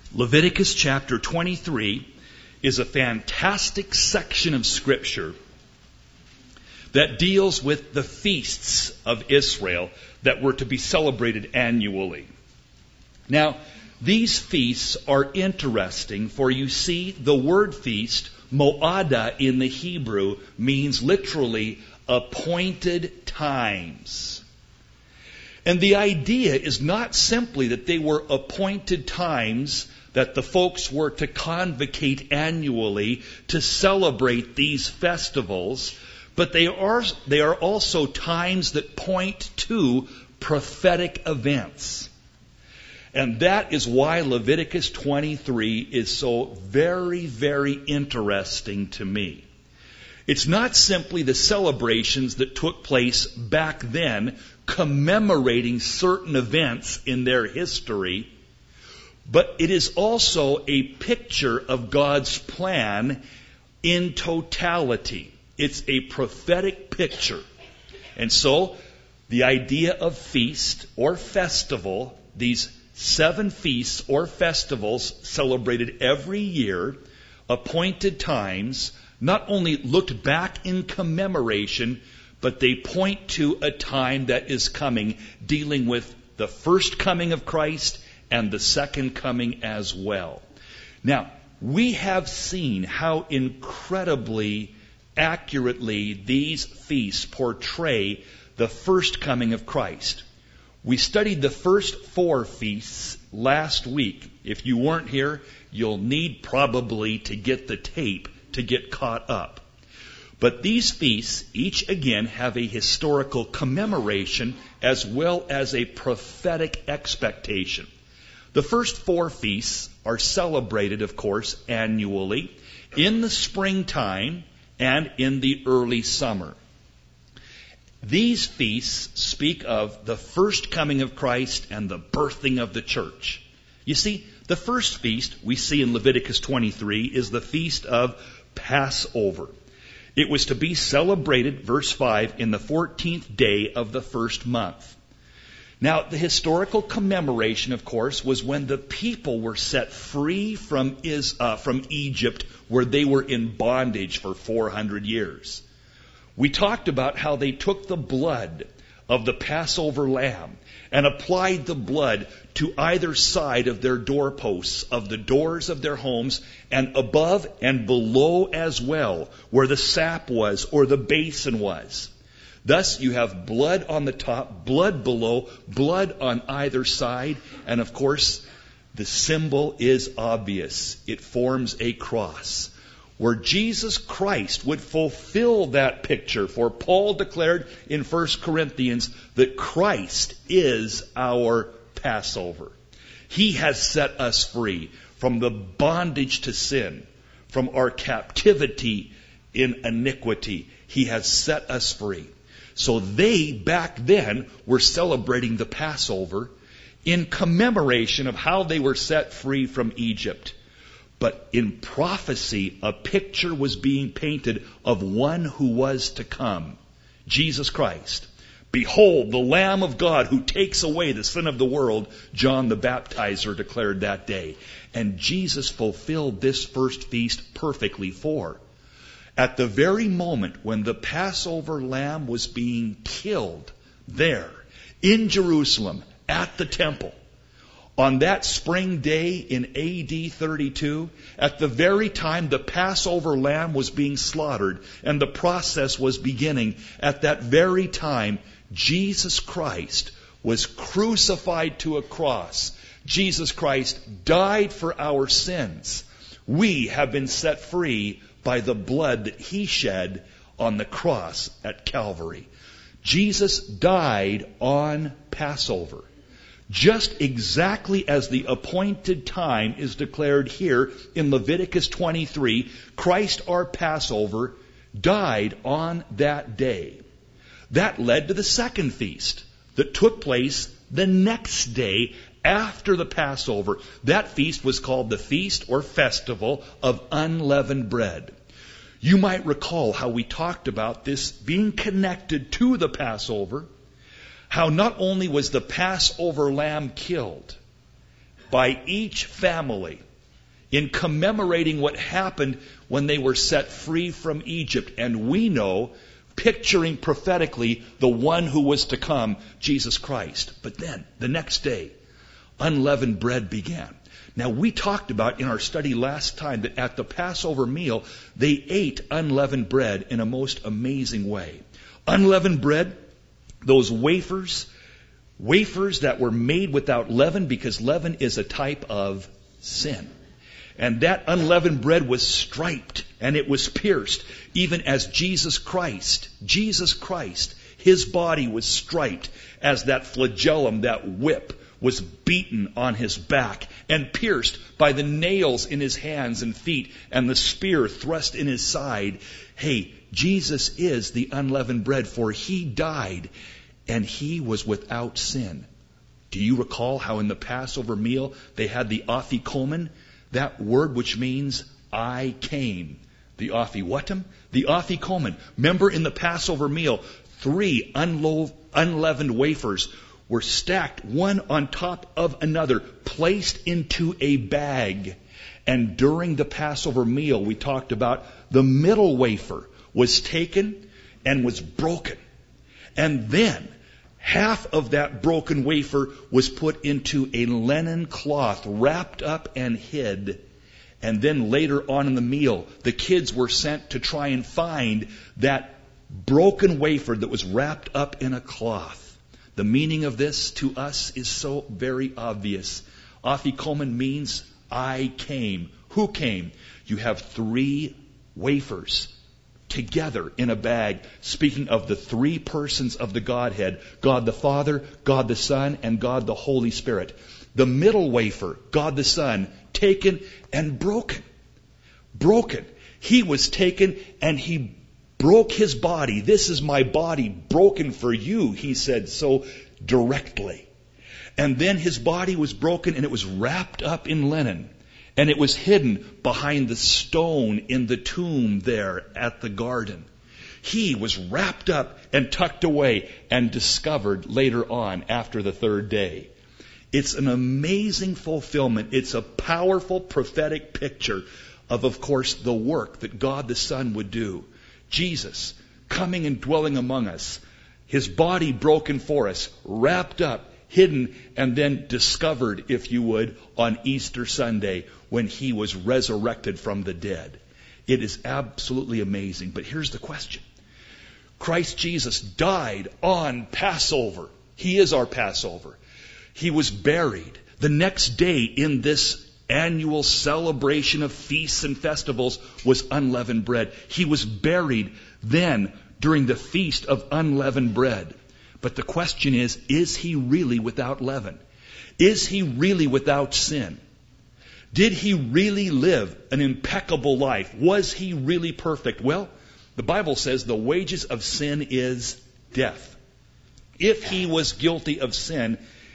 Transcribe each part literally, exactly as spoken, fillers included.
Leviticus chapter twenty-three is a fantastic section of Scripture that deals with the feasts of Israel that were to be celebrated annually. Now, these feasts are interesting, for you see, the word feast, mo'ada in the Hebrew, means literally appointed times. And the idea is not simply that they were appointed times that the folks were to convocate annually to celebrate these festivals, but they are, they are also times that point to prophetic events. And that is why Leviticus twenty-three is so very, very interesting to me. It's not simply the celebrations that took place back then, commemorating certain events in their history, but it is also a picture of God's plan in totality. It's a prophetic picture. And so, the idea of feast or festival, these seven feasts or festivals celebrated every year, appointed times, not only looked back in commemoration, but they point to a time that is coming, dealing with the first coming of Christ and the second coming as well. Now, we have seen how incredibly accurately these feasts portray the first coming of Christ. We studied the first four feasts last week. If you weren't here, you'll need probably to get the tape to get caught up. But these feasts, each again, have a historical commemoration as well as a prophetic expectation. The first four feasts are celebrated, of course, annually in the springtime and in the early summer. These feasts speak of the first coming of Christ and the birthing of the church. You see, the first feast we see in Leviticus twenty-three is the feast of Passover. It was to be celebrated, verse five, in the fourteenth day of the first month. Now, the historical commemoration, of course, was when the people were set free from, is, uh, from Egypt, where they were in bondage for four hundred years. We talked about how they took the blood of the Passover lamb and applied the blood to either side of their doorposts, of the doors of their homes, and above and below as well, where the sap was or the basin was. Thus, you have blood on the top, blood below, blood on either side, and of course, the symbol is obvious. It forms a cross, where Jesus Christ would fulfill that picture. For Paul declared in First Corinthians that Christ is our Passover. He has set us free from the bondage to sin, from our captivity in iniquity. He has set us free. So they, back then, were celebrating the Passover in commemoration of how they were set free from Egypt. But in prophecy, a picture was being painted of one who was to come, Jesus Christ. Behold, the Lamb of God who takes away the sin of the world, John the Baptizer declared that day. And Jesus fulfilled this first feast perfectly, for at the very moment when the Passover lamb was being killed there in Jerusalem at the temple, on that spring day in A D thirty-two, at the very time the Passover lamb was being slaughtered and the process was beginning, at that very time, Jesus Christ was crucified to a cross. Jesus Christ died for our sins. We have been set free by the blood that He shed on the cross at Calvary. Jesus died on Passover, just exactly as the appointed time is declared here in Leviticus twenty-three. Christ, our Passover, died on that day. That led to the second feast that took place the next day after the Passover. That feast was called the Feast or Festival of Unleavened Bread. You might recall how we talked about this being connected to the Passover, how not only was the Passover lamb killed, by each family in commemorating what happened when they were set free from Egypt. And we know, picturing prophetically the one who was to come, Jesus Christ. But then, the next day, unleavened bread began. Now, we talked about in our study last time that at the Passover meal, they ate unleavened bread in a most amazing way. Unleavened bread, those wafers, wafers that were made without leaven, because leaven is a type of sin. And that unleavened bread was striped and it was pierced, even as Jesus Christ, Jesus Christ, His body was striped as that flagellum, that whip, was beaten on His back and pierced by the nails in His hands and feet and the spear thrust in His side. Hey, Jesus is the unleavened bread, for He died and He was without sin. Do you recall how in the Passover meal they had the afikomen? That word which means I came. The afiwatum, the afikomen. Remember in the Passover meal, three unlo- unleavened wafers were stacked one on top of another, placed into a bag. And during the Passover meal, we talked about the middle wafer was taken and was broken. And then half of that broken wafer was put into a linen cloth, wrapped up and hid. And then later on in the meal, the kids were sent to try and find that broken wafer that was wrapped up in a cloth. The meaning of this to us is so very obvious. Afikomen means I came. Who came? You have three wafers together in a bag, speaking of the three persons of the Godhead, God the Father, God the Son, and God the Holy Spirit. The middle wafer, God the Son, taken and broken. Broken. He was taken and He broke His body. This is my body broken for you, He said so directly. And then His body was broken and it was wrapped up in linen. And it was hidden behind the stone in the tomb there at the garden. He was wrapped up and tucked away and discovered later on after the third day. It's an amazing fulfillment. It's a powerful prophetic picture of, of course, the work that God the Son would do. Jesus coming and dwelling among us, His body broken for us, wrapped up, hidden, and then discovered, if you would, on Easter Sunday when He was resurrected from the dead. It is absolutely amazing. But here's the question. Christ Jesus died on Passover. He is our Passover. He was buried. The next day in this annual celebration of feasts and festivals was unleavened bread. He was buried then during the feast of unleavened bread. But the question is, is He really without leaven? Is He really without sin? Did He really live an impeccable life? Was He really perfect? Well, the Bible says the wages of sin is death. If He was guilty of sin,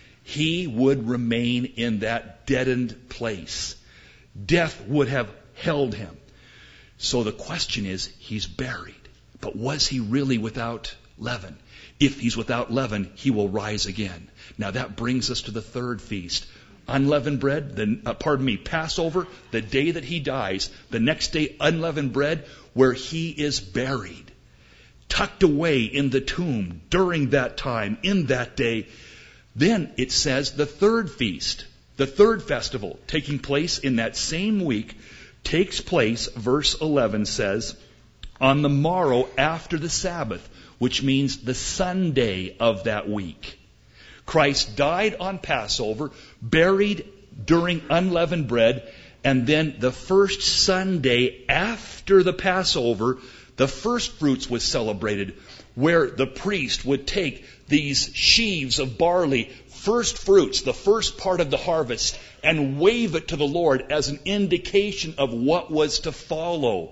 He would remain in that deadened place. Death would have held Him. So the question is, He's buried. But was He really without leaven? If He's without leaven, He will rise again. Now that brings us to the third feast. Unleavened bread, the, uh, pardon me, Passover, the day that He dies. The next day, unleavened bread, where He is buried. Tucked away in the tomb during that time, in that day. Then it says the third feast, the third festival, taking place in that same week, takes place, verse eleven says, on the morrow after the Sabbath, which means the Sunday of that week. Christ died on Passover, buried during unleavened bread, and then the first Sunday after the Passover, the first fruits was celebrated, where the priest would take these sheaves of barley, first fruits, the first part of the harvest, and wave it to the Lord as an indication of what was to follow.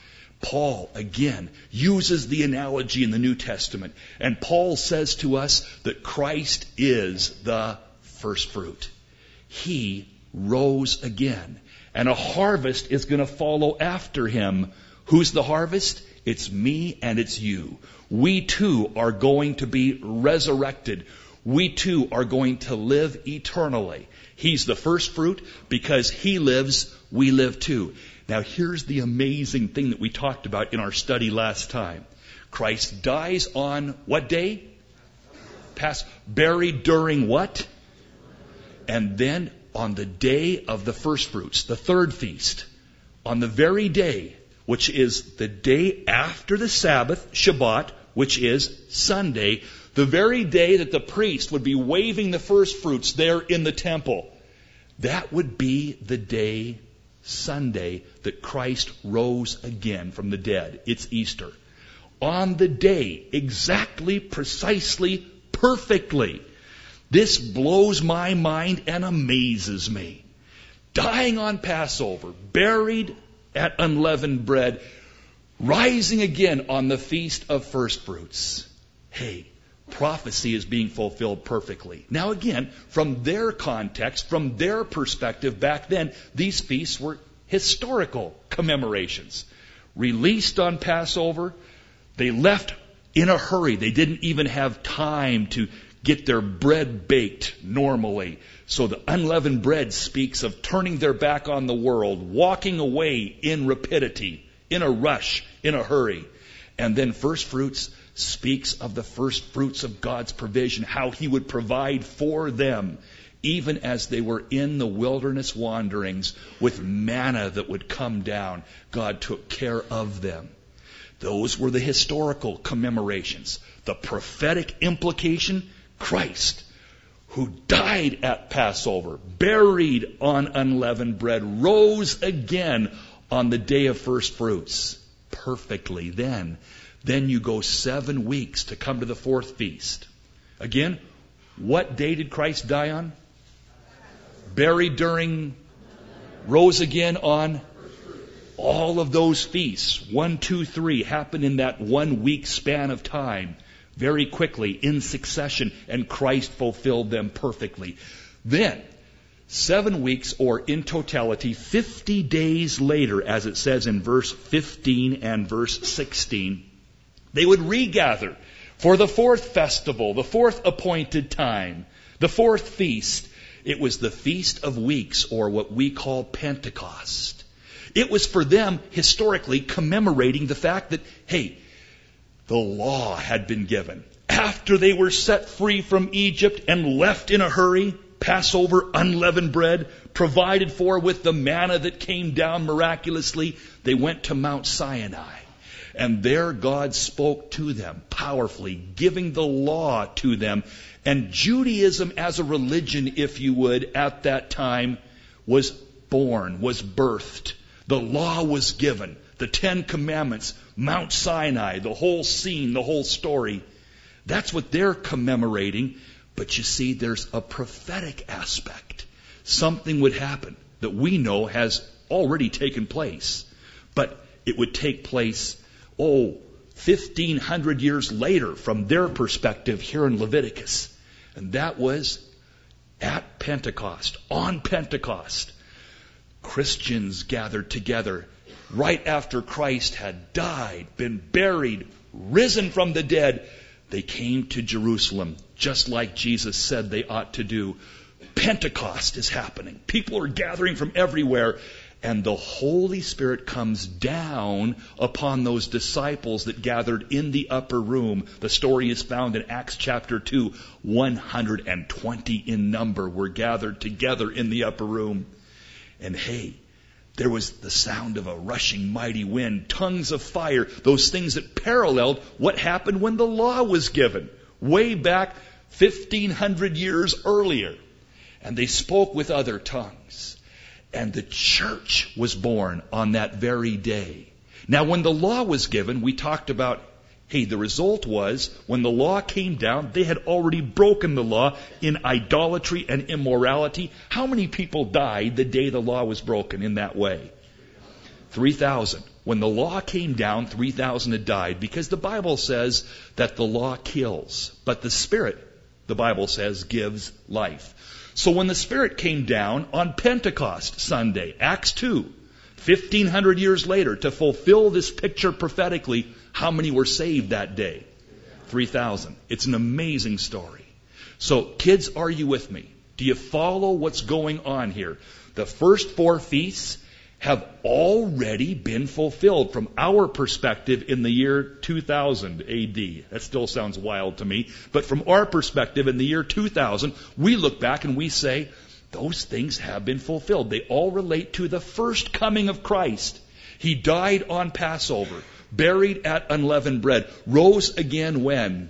Paul, again, uses the analogy in the New Testament. And Paul says to us that Christ is the first fruit. He rose again. And a harvest is going to follow after Him. Who's the harvest? It's me and it's you. We too are going to be resurrected. we too are going to live eternally. He's the first fruit. Because He lives, we live too. Now here's the amazing thing that we talked about in our study last time. Christ dies on what day? Pass, buried during what? And then on the day of the first fruits, the third feast, on the very day, which is the day after the Sabbath, Shabbat, which is Sunday, the very day that the priest would be waving the first fruits there in the temple, that would be the day, Sunday, that Christ rose again from the dead. It's Easter. On the day, exactly, precisely, perfectly. This blows my mind and amazes me. Dying on Passover, buried at unleavened bread, rising again on the Feast of First Fruits. Hey, prophecy is being fulfilled perfectly. Now again, from their context, from their perspective back then, these feasts were historical commemorations. Released on Passover, they left in a hurry. They didn't even have time to get their bread baked normally. So the unleavened bread speaks of turning their back on the world, walking away in rapidity, in a rush, in a hurry. And then first fruits speaks of the first fruits of God's provision, how He would provide for them, even as they were in the wilderness wanderings with manna that would come down. God took care of them. Those were the historical commemorations. The prophetic implication, Christ, who died at Passover, buried on unleavened bread, rose again on the day of first fruits. Perfectly then. Then you go seven weeks to come to the fourth feast. Again, what day did Christ die on? Buried during, rose again on. All of those feasts, one, two, three, happen in that one week span of time. Very quickly, in succession, and Christ fulfilled them perfectly. Then, seven weeks, or in totality, fifty days later, as it says in verse fifteen and verse sixteen, they would regather for the fourth festival, the fourth appointed time, the fourth feast. It was the Feast of Weeks, or what we call Pentecost. It was for them, historically, commemorating the fact that, hey, the law had been given. After they were set free from Egypt and left in a hurry, Passover, unleavened bread, provided for with the manna that came down miraculously, they went to Mount Sinai. And there God spoke to them powerfully, giving the law to them. And Judaism as a religion, if you would, at that time was born, was birthed. The law was given. The Ten Commandments, Mount Sinai, the whole scene, the whole story. That's what they're commemorating. But you see, there's a prophetic aspect. Something would happen that we know has already taken place. But it would take place, oh, fifteen hundred years later from their perspective here in Leviticus. And that was at Pentecost, on Pentecost. Christians gathered together right after Christ had died, been buried, risen from the dead. They came to Jerusalem, just like Jesus said they ought to do. Pentecost is happening. People are gathering from everywhere. And the Holy Spirit comes down upon those disciples that gathered in the upper room. The story is found in Acts chapter two. one hundred twenty in number were gathered together in the upper room. And hey, there was the sound of a rushing mighty wind, tongues of fire, those things that paralleled what happened when the law was given, way back fifteen hundred years earlier. And they spoke with other tongues. And the church was born on that very day. Now, when the law was given, we talked about, hey, the result was, when the law came down, they had already broken the law in idolatry and immorality. How many people died the day the law was broken in that way? three thousand. When the law came down, three thousand had died, because the Bible says that the law kills, but the Spirit, the Bible says, gives life. So when the Spirit came down on Pentecost Sunday, Acts two, fifteen hundred years later, to fulfill this picture prophetically, how many were saved that day? three thousand. It's an amazing story. So, kids, are you with me? Do you follow what's going on here? The first four feasts have already been fulfilled from our perspective in the year two thousand A D. That still sounds wild to me. But from our perspective in the year two thousand, we look back and we say, those things have been fulfilled. They all relate to the first coming of Christ. He died on Passover, buried at unleavened bread, rose again when?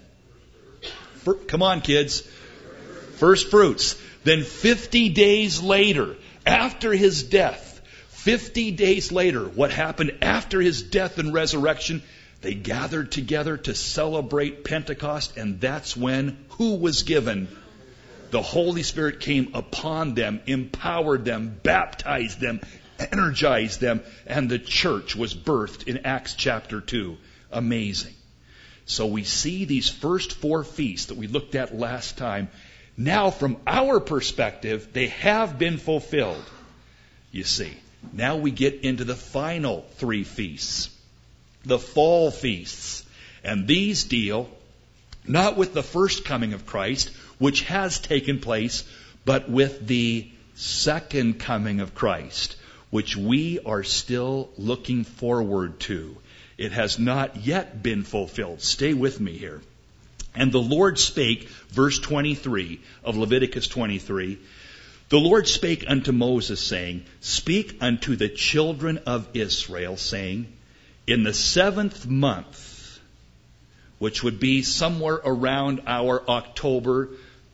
For, come on, kids. First fruits. Then fifty days later, after his death, Fifty days later, what happened after his death and resurrection? They gathered together to celebrate Pentecost, and that's when who was given? The Holy Spirit came upon them, empowered them, baptized them, energized them, and the church was birthed in Acts chapter two. Amazing. So we see these first four feasts that we looked at last time. Now, from our perspective, they have been fulfilled. You see. Now we get into the final three feasts, the fall feasts. And these deal not with the first coming of Christ, which has taken place, but with the second coming of Christ, which we are still looking forward to. It has not yet been fulfilled. Stay with me here. And the Lord spake, verse twenty-three of Leviticus twenty-three, the Lord spake unto Moses, saying, Speak unto the children of Israel, saying, In the seventh month, which would be somewhere around our October,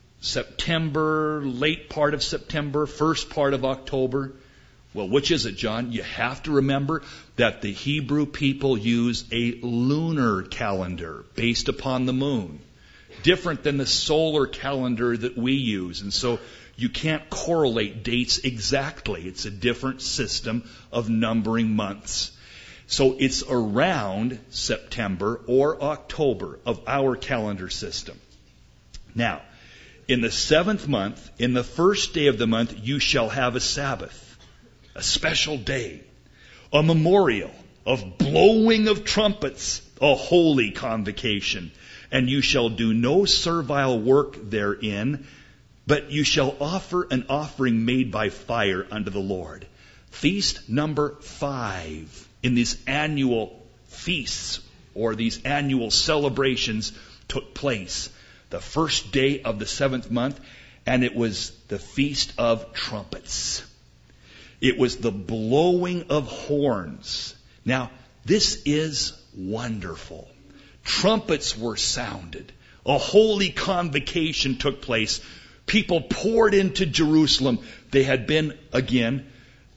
September, late part of September, first part of October. Well, which is it, John? You have to remember that the Hebrew people use a lunar calendar based upon the moon, different than the solar calendar that we use. And so you can't correlate dates exactly. It's a different system of numbering months. So it's around September or October of our calendar system. Now, in the seventh month, in the first day of the month, you shall have a Sabbath, a special day, a memorial of blowing of trumpets, a holy convocation. And you shall do no servile work therein, but you shall offer an offering made by fire unto the Lord. Feast number five in these annual feasts or these annual celebrations took place the first day of the seventh month, and it was the Feast of Trumpets. It was the blowing of horns. Now, this is wonderful. Trumpets were sounded. A holy convocation took place. People poured into Jerusalem. They had been, again,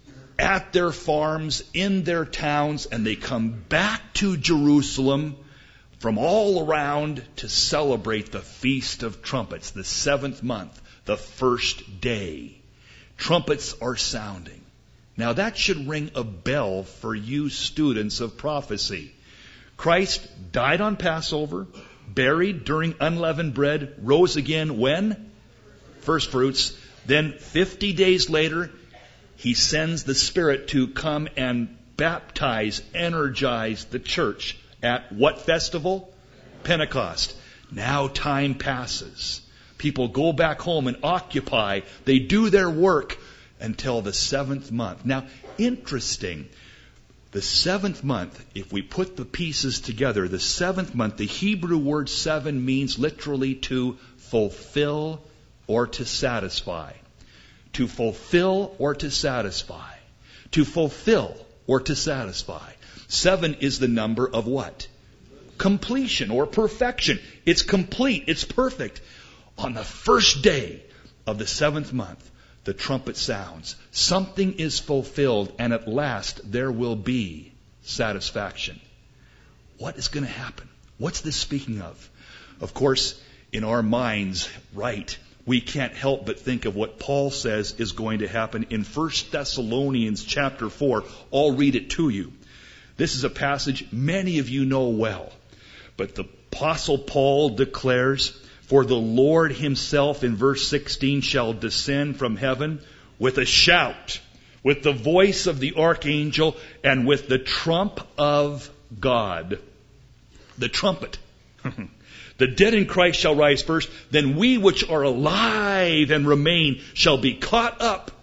at their farms, in their towns, and they come back to Jerusalem from all around to celebrate the Feast of Trumpets, the seventh month, the first day. Trumpets are sounding. Now that should ring a bell for you students of prophecy. Christ died on Passover, buried during unleavened bread, rose again when? First fruits. Then fifty days later, he sends the Spirit to come and baptize, energize the church at what festival? Pentecost. Now time passes. People go back home and occupy. They do their work until the seventh month. Now, interesting. The seventh month, if we put the pieces together, the seventh month, the Hebrew word seven means literally to fulfill or to satisfy. To fulfill or to satisfy. To fulfill or to satisfy. Seven is the number of what? Completion or perfection. It's complete. It's perfect. On the first day of the seventh month, the trumpet sounds. Something is fulfilled, and at last there will be satisfaction. What is going to happen? What's this speaking of? Of course, in our minds, right, we can't help but think of what Paul says is going to happen in First Thessalonians chapter four. I'll read it to you. This is a passage many of you know well. But the Apostle Paul declares, For the Lord himself, in verse sixteen, shall descend from heaven with a shout, with the voice of the archangel, and with the trump of God. The trumpet. The dead in Christ shall rise first. Then we which are alive and remain shall be caught up,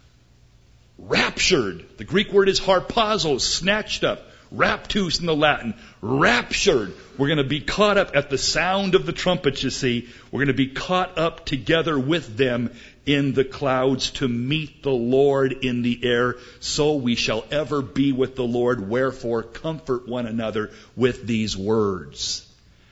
raptured. The Greek word is harpazo, snatched up. Raptus in the Latin. Raptured. We're going to be caught up at the sound of the trumpet, you see. We're going to be caught up together with them in the clouds to meet the Lord in the air. So we shall ever be with the Lord. Wherefore, comfort one another with these words.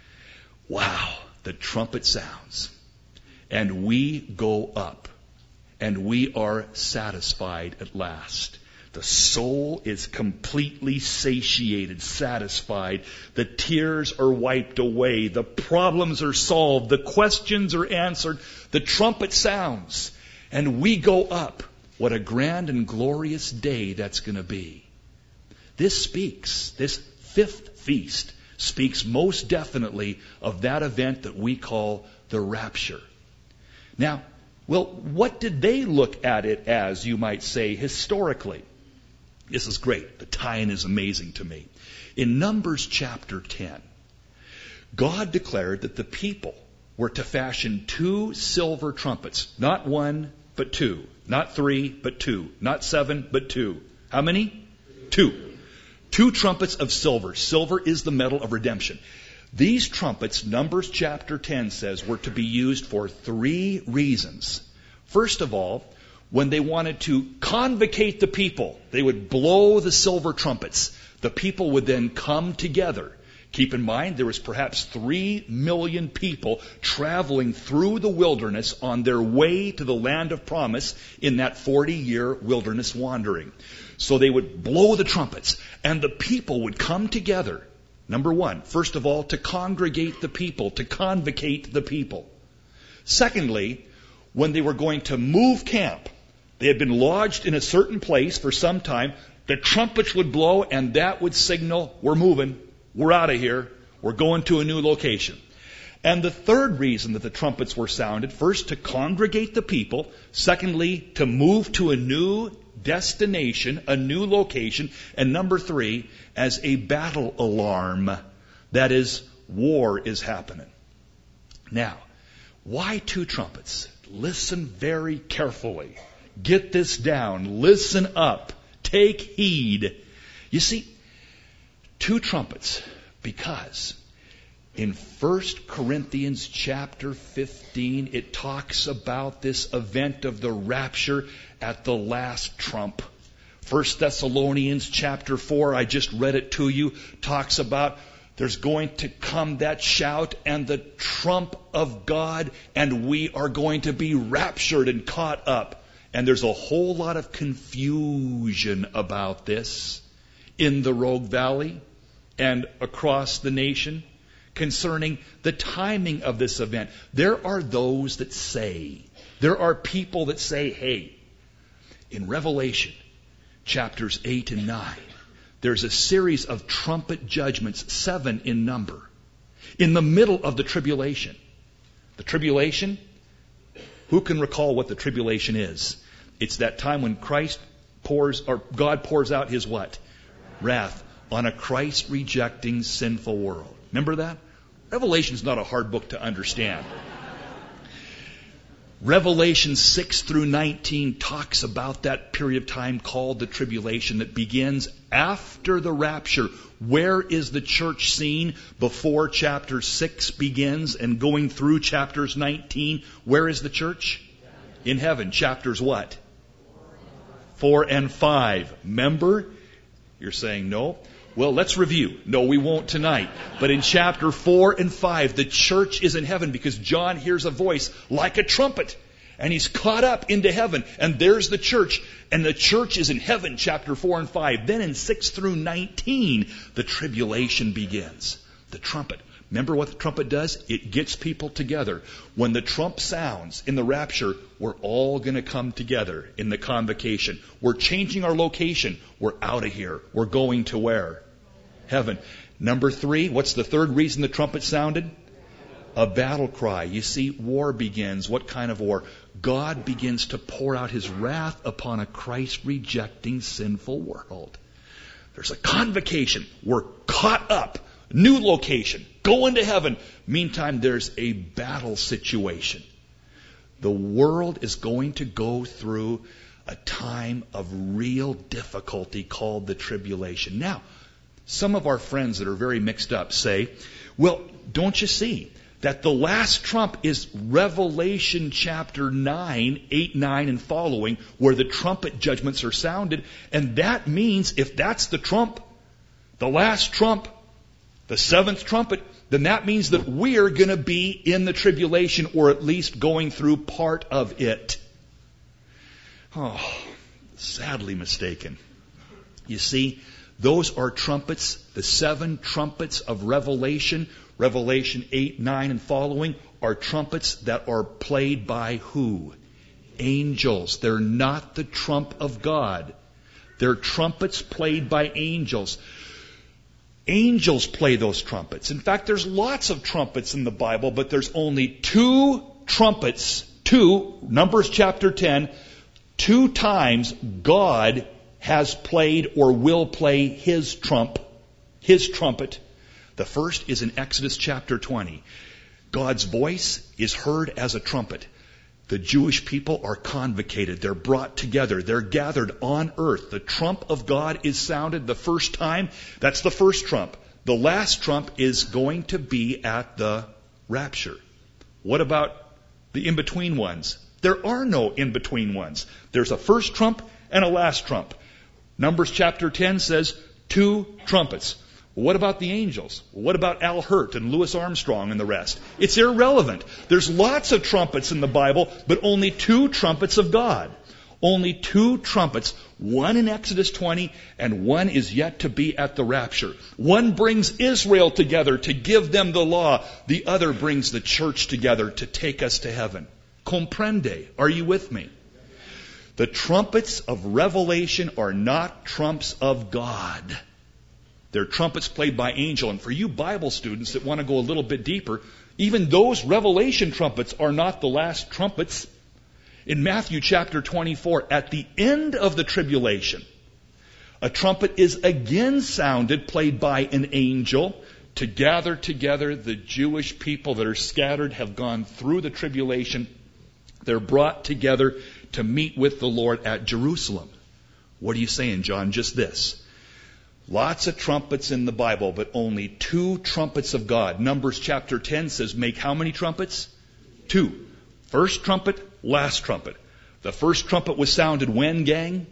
Wow, the trumpet sounds. And we go up. And we are satisfied at last. The soul is completely satiated, satisfied. The tears are wiped away. The problems are solved. The questions are answered. The trumpet sounds. And we go up. What a grand and glorious day that's going to be. This speaks, this fifth feast speaks most definitely of that event that we call the rapture. Now, well, what did they look at it as, you might say, historically? This is great. The tie-in is amazing to me. In Numbers chapter ten, God declared that the people were to fashion two silver trumpets. Not one, but two. Not three, but two. Not seven, but two. How many? Two. Two trumpets of silver. Silver is the metal of redemption. These trumpets, Numbers chapter ten says, were to be used for three reasons. First of all, when they wanted to convocate the people, they would blow the silver trumpets. The people would then come together. Keep in mind, there was perhaps three million people traveling through the wilderness on their way to the land of promise in that forty-year wilderness wandering. So they would blow the trumpets, and the people would come together. Number one, first of all, to congregate the people, to convocate the people. Secondly, when they were going to move camp, they had been lodged in a certain place for some time. The trumpets would blow, and that would signal, we're moving, we're out of here, we're going to a new location. And the third reason that the trumpets were sounded, first to congregate the people, secondly to move to a new destination, a new location, and number three, as a battle alarm. That is, war is happening. Now, why two trumpets? Listen very carefully. Get this down. Listen up. Take heed. You see, two trumpets, because in First Corinthians chapter fifteen, it talks about this event of the rapture at the last trump. First Thessalonians chapter four, I just read it to you, talks about there's going to come that shout and the trump of God, and we are going to be raptured and caught up. And there's a whole lot of confusion about this in the Rogue Valley and across the nation concerning the timing of this event. There are those that say, there are people that say, hey, in Revelation chapters eight and nine, there's a series of trumpet judgments, seven in number, in the middle of the tribulation. The tribulation, who can recall what the tribulation is? It's that time when Christ pours, or God pours out His what? Wrath on a Christ-rejecting, sinful world. Remember that? Revelation's not a hard book to understand. Revelation six through nineteen talks about that period of time called the tribulation that begins after the rapture. Where is the church seen before chapter six begins and going through chapters nineteen? Where is the church? In heaven. Chapters what? Four and five. Remember? You're saying no? Well, let's review. No, we won't tonight. But in chapter four and five, the church is in heaven because John hears a voice like a trumpet. And he's caught up into heaven. And there's the church. And the church is in heaven, chapter four and five. Then in six through nineteen, the tribulation begins. The trumpet. Remember what the trumpet does? It gets people together. When the trump sounds in the rapture, we're all going to come together in the convocation. We're changing our location. We're out of here. We're going to where? Heaven. Number three, what's the third reason the trumpet sounded? A battle cry. You see, war begins. What kind of war? God begins to pour out His wrath upon a Christ-rejecting, sinful world. There's a convocation. We're caught up. New location. Going to heaven. Meantime, there's a battle situation. The world is going to go through a time of real difficulty called the tribulation. Now, some of our friends that are very mixed up say, well, don't you see that the last trump is Revelation chapter nine, eight, nine, and following, where the trumpet judgments are sounded, and that means if that's the trump, the last trump, the seventh trumpet, then that means that we're going to be in the tribulation, or at least going through part of it. Oh, sadly mistaken. You see, those are trumpets, the seven trumpets of Revelation, Revelation eight, nine, and following, are trumpets that are played by who? Angels. They're not the trump of God. They're trumpets played by angels. Angels play those trumpets. In fact, there's lots of trumpets in the Bible, but there's only two trumpets, two, Numbers chapter ten, two times God has played or will play His trump, His trumpet. The first is in Exodus chapter twenty. God's voice is heard as a trumpet. The Jewish people are convocated. They're brought together. They're gathered on earth. The trump of God is sounded the first time. That's the first trump. The last trump is going to be at the rapture. What about the in-between ones? There are no in-between ones. There's a first trump and a last trump. Numbers chapter ten says two trumpets. What about the angels? What about Al Hurt and Louis Armstrong and the rest? It's irrelevant. There's lots of trumpets in the Bible, but only two trumpets of God. Only two trumpets. One in Exodus twenty, and one is yet to be at the rapture. One brings Israel together to give them the law. The other brings the church together to take us to heaven. Comprende? Are you with me? The trumpets of Revelation are not trumps of God. They're trumpets played by angel. And for you Bible students that want to go a little bit deeper, even those Revelation trumpets are not the last trumpets. In Matthew chapter twenty-four, at the end of the tribulation, a trumpet is again sounded, played by an angel, to gather together the Jewish people that are scattered, have gone through the tribulation. They're brought together to meet with the Lord at Jerusalem. What are you saying, John? Just this. Lots of trumpets in the Bible, but only two trumpets of God. Numbers chapter ten says, make how many trumpets? Two. First trumpet, last trumpet. The first trumpet was sounded when, gang?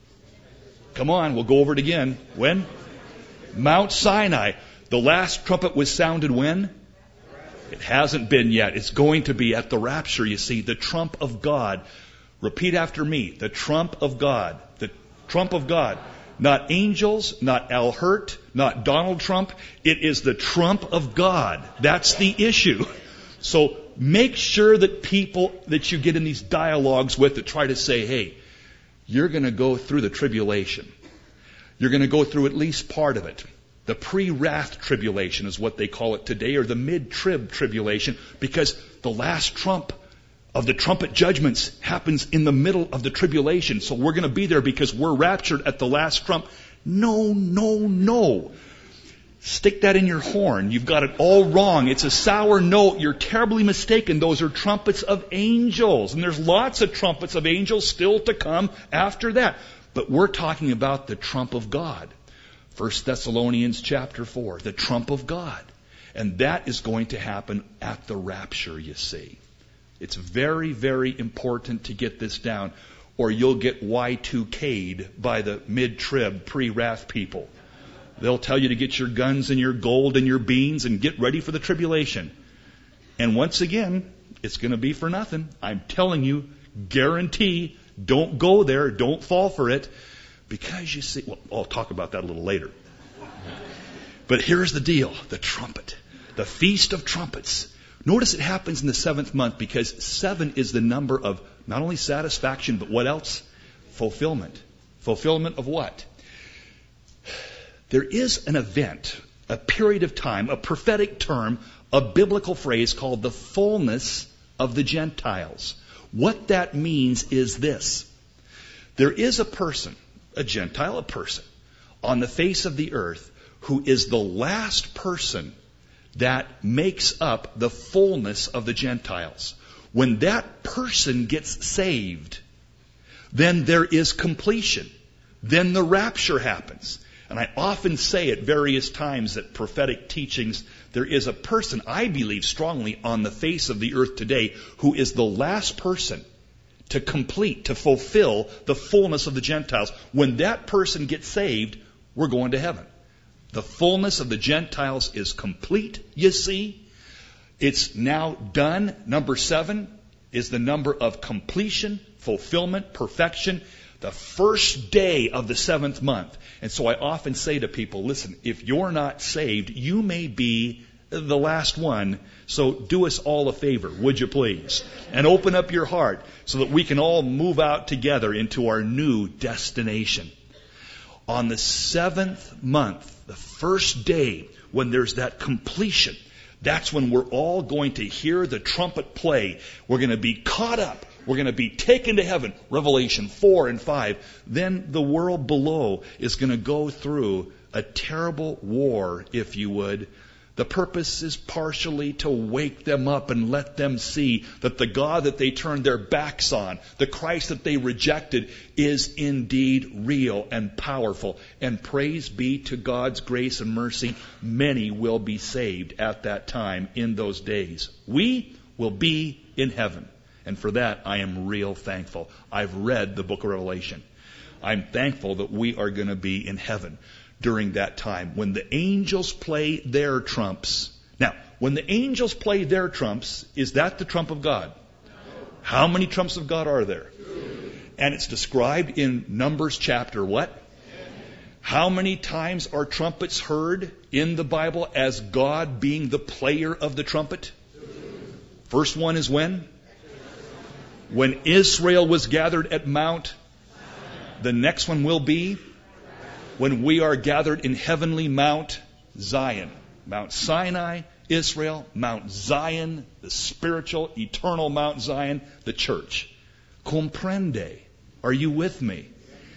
Come on, we'll go over it again. When? Mount Sinai. The last trumpet was sounded when? It hasn't been yet. It's going to be at the rapture, you see. The trump of God. Repeat after me. The trump of God. The trump of God. Not angels, not Al Hurt, not Donald Trump. It is the trump of God. That's the issue. So make sure that people that you get in these dialogues with that try to say, hey, you're going to go through the tribulation. You're going to go through at least part of it. The pre-wrath tribulation is what they call it today, or the mid-trib tribulation, because the last trump of the trumpet judgments happens in the middle of the tribulation. So we're going to be there because we're raptured at the last trump. No, no, no. Stick that in your horn. You've got it all wrong. It's a sour note. You're terribly mistaken. Those are trumpets of angels. And there's lots of trumpets of angels still to come after that. But we're talking about the trump of God. First Thessalonians chapter four, the trump of God. And that is going to happen at the rapture, you see. It's very, very important to get this down, or you'll get Y two K'd by the mid-trib, pre-wrath people. They'll tell you to get your guns and your gold and your beans and get ready for the tribulation. And once again, it's going to be for nothing. I'm telling you, guarantee, don't go there, don't fall for it, because you see, well, I'll talk about that a little later. But here's the deal, the trumpet, the Feast of Trumpets. Notice it happens in the seventh month because seven is the number of not only satisfaction, but what else? Fulfillment. Fulfillment of what? There is an event, a period of time, a prophetic term, a biblical phrase called the fullness of the Gentiles. What that means is this. There is a person, a Gentile, a person, on the face of the earth who is the last person that makes up the fullness of the Gentiles. When that person gets saved, then there is completion. Then the rapture happens. And I often say at various times at prophetic teachings, there is a person, I believe strongly, on the face of the earth today who is the last person to complete, to fulfill the fullness of the Gentiles. When that person gets saved, we're going to heaven. The fullness of the Gentiles is complete, you see. It's now done. Number seven is the number of completion, fulfillment, perfection. The first day of the seventh month. And so I often say to people, listen, if you're not saved, you may be the last one. So do us all a favor, would you please? And open up your heart so that we can all move out together into our new destination. On the seventh month, the first day when there's that completion, that's when we're all going to hear the trumpet play. We're going to be caught up. We're going to be taken to heaven. Revelation four and five. Then the world below is going to go through a terrible war, if you would. The purpose is partially to wake them up and let them see that the God that they turned their backs on, the Christ that they rejected, is indeed real and powerful. And praise be to God's grace and mercy, many will be saved at that time in those days. We will be in heaven. And for that, I am real thankful. I've read the book of Revelation. I'm thankful that we are going to be in heaven during that time when the angels play their trumps. Now, when the angels play their trumps, is that the trump of God? No. How many trumps of God are there? Two. And it's described in Numbers chapter what? Ten. How many times are trumpets heard in the Bible as God being the player of the trumpet? Two. First one is when? When Israel was gathered at Mount. The next one will be when we are gathered in heavenly Mount Zion. Mount Sinai, Israel, Mount Zion, the spiritual, eternal Mount Zion, the church. Comprende. Are you with me?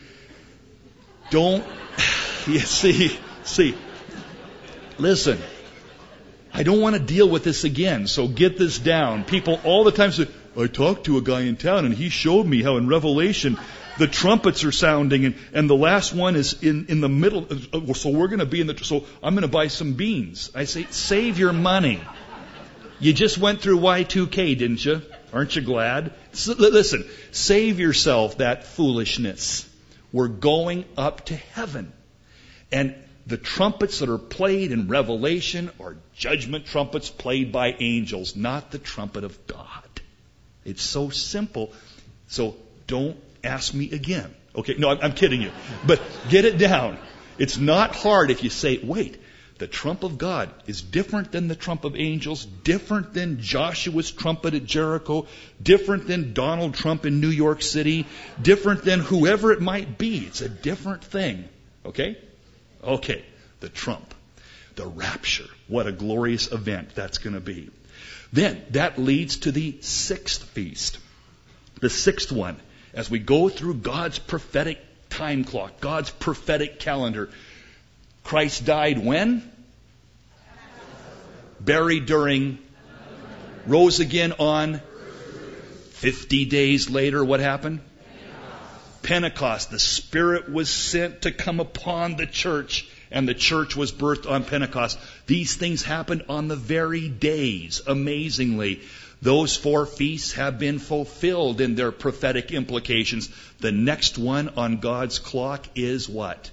Don't, you see, see, listen, I don't want to deal with this again, so get this down. People all the time say, I talked to a guy in town and he showed me how in Revelation the trumpets are sounding and, and the last one is in, in the middle. So we're going to be in the, so I'm going to buy some beans. I say, save your money. You just went through Y two K, didn't you? Aren't you glad? So, listen, save yourself that foolishness. We're going up to heaven. And the trumpets that are played in Revelation are judgment trumpets played by angels, not the trumpet of God. It's so simple. So don't ask me again. Okay, no, I'm, I'm kidding you. But get it down. It's not hard if you say, wait, the trump of God is different than the trump of angels, different than Joshua's trumpet at Jericho, different than Donald Trump in New York City, different than whoever it might be. It's a different thing. Okay? Okay, the trump, the rapture. What a glorious event that's going to be. Then that leads to the sixth feast. The sixth one. As we go through God's prophetic time clock, God's prophetic calendar. Christ died when? Buried during. Rose again on. Fifty days later, what happened? Pentecost. Pentecost. The Spirit was sent to come upon the church, and the church was birthed on Pentecost. These things happened on the very days, amazingly. Those four feasts have been fulfilled in their prophetic implications. The next one on God's clock is what?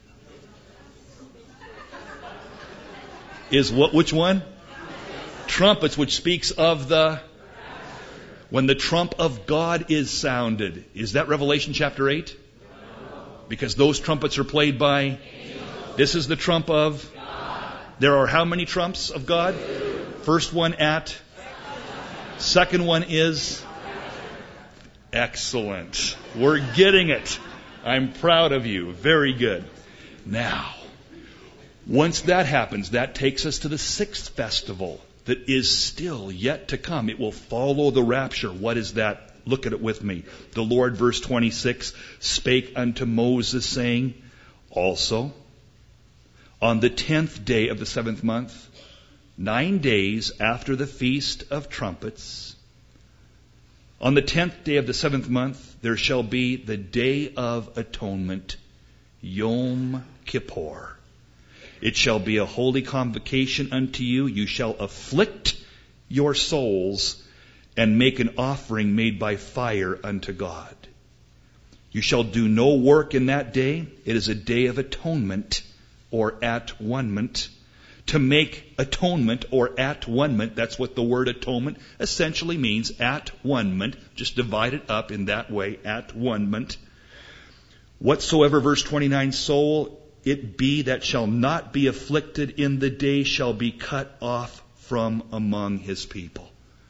Is what? Which one? Trumpets, which speaks of the... When the trump of God is sounded. Is that Revelation chapter eight? Because those trumpets are played by... This is the trump of... There are how many trumps of God? First one at... Second one is excellent. We're getting it. I'm proud of you. Very good. Now, once that happens, that takes us to the sixth festival that is still yet to come. It will follow the rapture. What is that? Look at it with me. The Lord, verse twenty-six, spake unto Moses, saying, Also, On the tenth day of the seventh month, nine days after the Feast of Trumpets, on the tenth day of the seventh month, there shall be the Day of Atonement, Yom Kippur. It shall be a holy convocation unto you. You shall afflict your souls and make an offering made by fire unto God. You shall do no work in that day. It is a day of atonement, or at-one-ment. To make atonement or at-one-ment, that's what the word atonement essentially means, at-one-ment. Just divide it up in that way, at-one-ment. Whatsoever, verse twenty-nine, soul it be that shall not be afflicted in the day shall be cut off from among his people.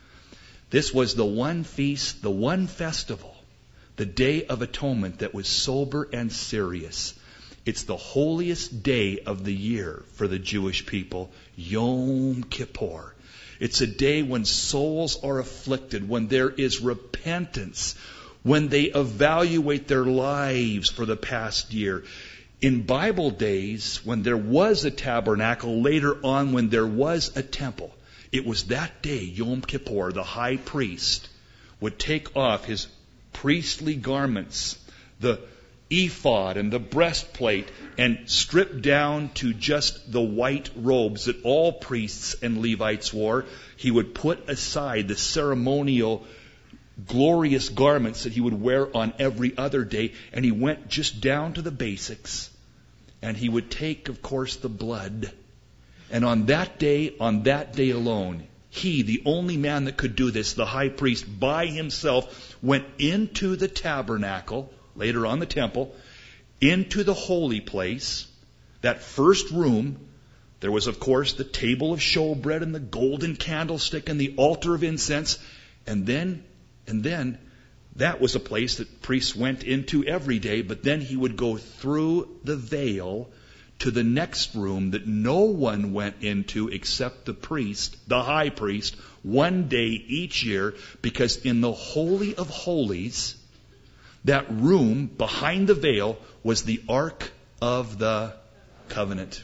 This was the one feast, the one festival, the Day of Atonement that was sober and serious. It's the holiest day of the year for the Jewish people, Yom Kippur. It's a day when souls are afflicted, when there is repentance, when they evaluate their lives for the past year. In Bible days, when there was a tabernacle, later on when there was a temple, it was that day, Yom Kippur, the high priest would take off his priestly garments, the ephod and the breastplate, and strip down to just the white robes that all priests and Levites wore. He would put aside the ceremonial glorious garments that he would wear on every other day, and he went just down to the basics, and he would take, of course, the blood. And on that day, on that day alone, he, the only man that could do this, the high priest, by himself, went into the tabernacle, later on the temple, into the holy place, that first room. There was, of course, the table of showbread and the golden candlestick and the altar of incense, and then And then, that was a place that priests went into every day, but then he would go through the veil to the next room that no one went into except the priest, the high priest, one day each year, because in the Holy of Holies, that room behind the veil was the Ark of the Covenant.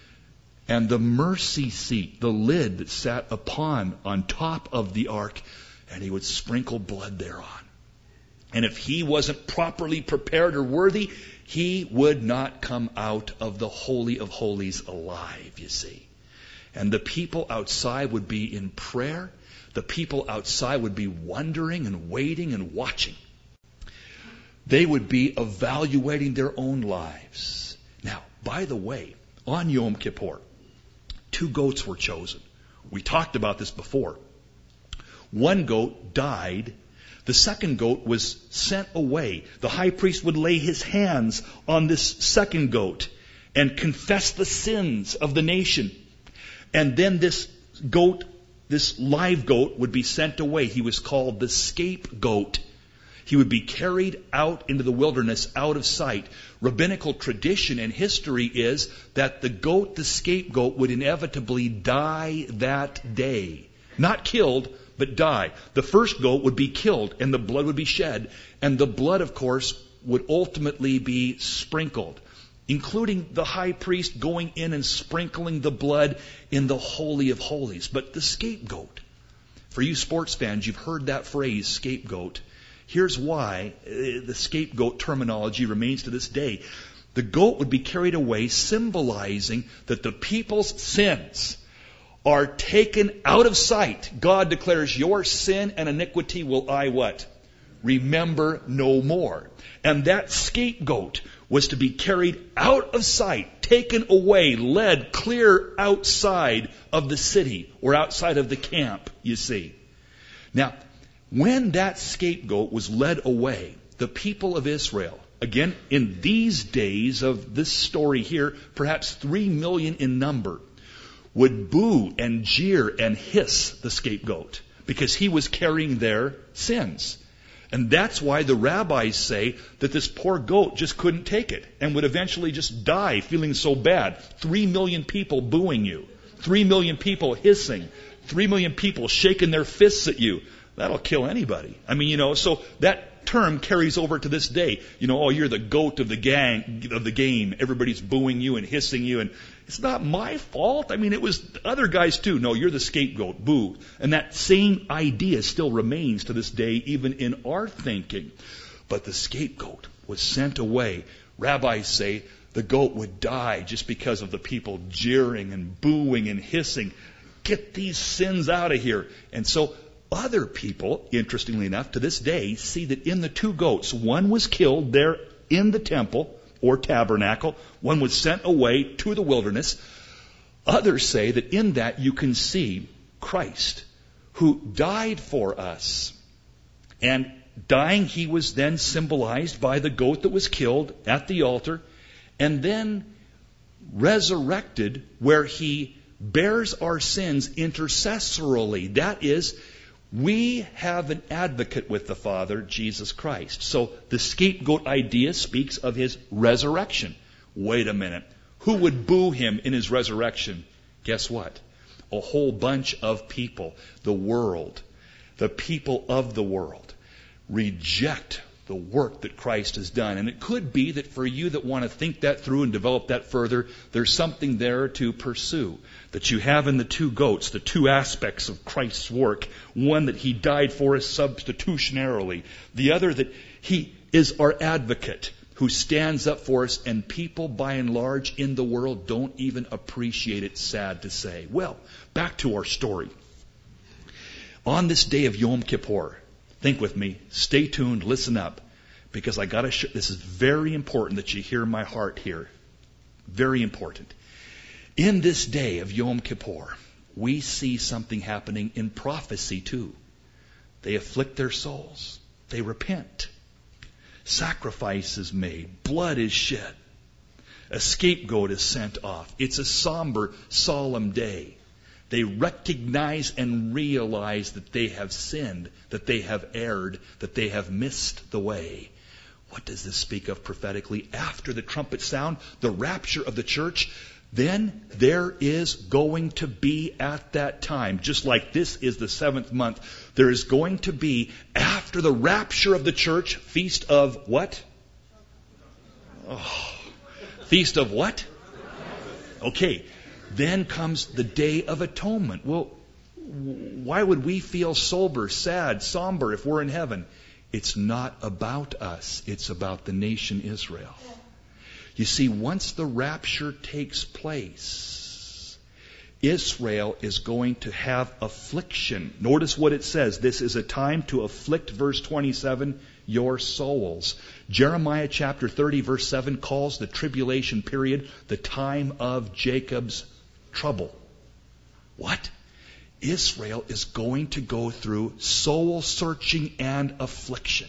And the mercy seat, the lid that sat upon, on top of the Ark, and he would sprinkle blood thereon. And if he wasn't properly prepared or worthy, he would not come out of the Holy of Holies alive, you see. And the people outside would be in prayer. The people outside would be wondering and waiting and watching. They would be evaluating their own lives. Now, by the way, on Yom Kippur, two goats were chosen. We talked about this before. One goat died. The second goat was sent away. The high priest would lay his hands on this second goat and confess the sins of the nation. And then this goat, this live goat, would be sent away. He was called the scapegoat. He would be carried out into the wilderness, out of sight. Rabbinical tradition and history is that the goat, the scapegoat, would inevitably die that day. Not killed, but die. The first goat would be killed, and the blood would be shed. And the blood, of course, would ultimately be sprinkled, including the high priest going in and sprinkling the blood in the Holy of Holies. But the scapegoat, for you sports fans, you've heard that phrase, scapegoat. Here's why the scapegoat terminology remains to this day. The goat would be carried away, symbolizing that the people's sins are taken out of sight. God declares, your sin and iniquity will I what? Remember no more. And that scapegoat was to be carried out of sight, taken away, led clear outside of the city or outside of the camp, you see. Now, when that scapegoat was led away, the people of Israel, again, in these days of this story here, perhaps three million in number, would boo and jeer and hiss the scapegoat because he was carrying their sins. And that's why the rabbis say that this poor goat just couldn't take it and would eventually just die feeling so bad. Three million people booing you. Three million people hissing. Three million people shaking their fists at you. That'll kill anybody. I mean, you know, so that term carries over to this day. You know, oh, you're the goat of the gang, of the game. Everybody's booing you and hissing you, and it's not my fault. I mean, it was other guys too. No, you're the scapegoat. Boo. And that same idea still remains to this day, even in our thinking. But the scapegoat was sent away. Rabbis say the goat would die just because of the people jeering and booing and hissing. Get these sins out of here. And so other people, interestingly enough, to this day, see that in the two goats, one was killed there in the temple or tabernacle, one was sent away to the wilderness. Others say that in that you can see Christ, who died for us. And dying, he was then symbolized by the goat that was killed at the altar, and then resurrected where he bears our sins intercessorily. That is, we have an advocate with the Father, Jesus Christ. So the scapegoat idea speaks of his resurrection. Wait a minute. Who would boo him in his resurrection? Guess what? A whole bunch of people. The world. The people of the world reject the work that Christ has done. And it could be that for you that want to think that through and develop that further, there's something there to pursue. That you have in the two goats, the two aspects of Christ's work. One, that he died for us substitutionarily. The other, that he is our advocate who stands up for us, and people by and large in the world don't even appreciate it, sad to say. Well, back to our story. On this day of Yom Kippur, think with me, stay tuned, listen up, because I got to sh- this is very important that you hear my heart here. Very important. In this day of Yom Kippur, we see something happening in prophecy too. They afflict their souls. They repent. Sacrifice is made. Blood is shed. A scapegoat is sent off. It's a somber, solemn day. They recognize and realize that they have sinned, that they have erred, that they have missed the way. What does this speak of prophetically? After the trumpet sound, the rapture of the church, then there is going to be at that time, just like this is the seventh month, there is going to be, after the rapture of the church, feast of what? Oh, feast of what? Okay. Then comes the Day of Atonement. Well, why would we feel sober, sad, somber if we're in heaven? It's not about us. It's about the nation Israel. You see, once the rapture takes place, Israel is going to have affliction. Notice what it says. This is a time to afflict, verse twenty-seven, your souls. Jeremiah chapter thirty, verse seven calls the tribulation period the time of Jacob's trouble. What? Israel is going to go through soul searching and affliction.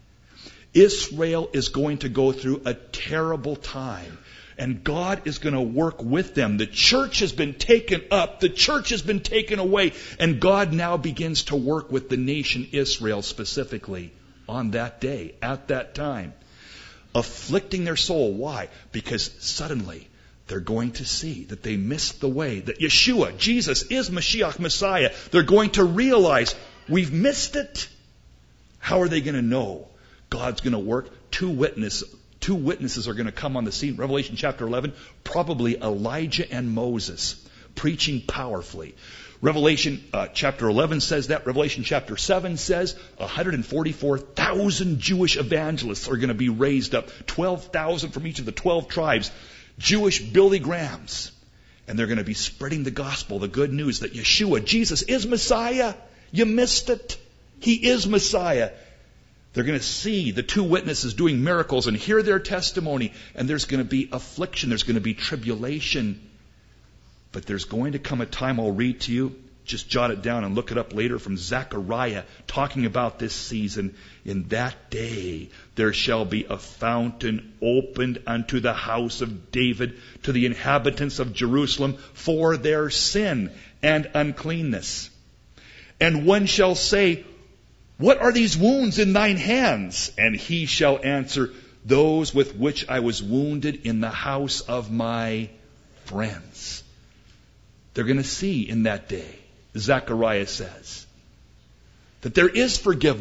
Israel is going to go through a terrible time. And God is going to work with them. The church has been taken up. The church has been taken away. And God now begins to work with the nation Israel specifically on that day, at that time. Afflicting their soul. Why? Because suddenly they're going to see that they missed the way, that Yeshua, Jesus, is Mashiach, Messiah. They're going to realize we've missed it. How are they going to know God's going to work? Two witnesses, two witnesses are going to come on the scene. Revelation chapter eleven, probably Elijah and Moses, preaching powerfully. Revelation uh, chapter eleven says that. Revelation chapter seven says one hundred forty-four thousand Jewish evangelists are going to be raised up. twelve thousand from each of the twelve tribes. Jewish Billy Grahams. And they're going to be spreading the gospel, the good news that Yeshua, Jesus, is Messiah. You missed it. He is Messiah. They're going to see the two witnesses doing miracles and hear their testimony. And there's going to be affliction. There's going to be tribulation. But there's going to come a time, I'll read to you. Just jot it down and look it up later from Zechariah, talking about this season. In that day there shall be a fountain opened unto the house of David, to the inhabitants of Jerusalem, for their sin and uncleanness. And one shall say, what are these wounds in thine hands? And he shall answer, those with which I was wounded in the house of my friends. They're going to see in that day, Zechariah says, that there is forgiveness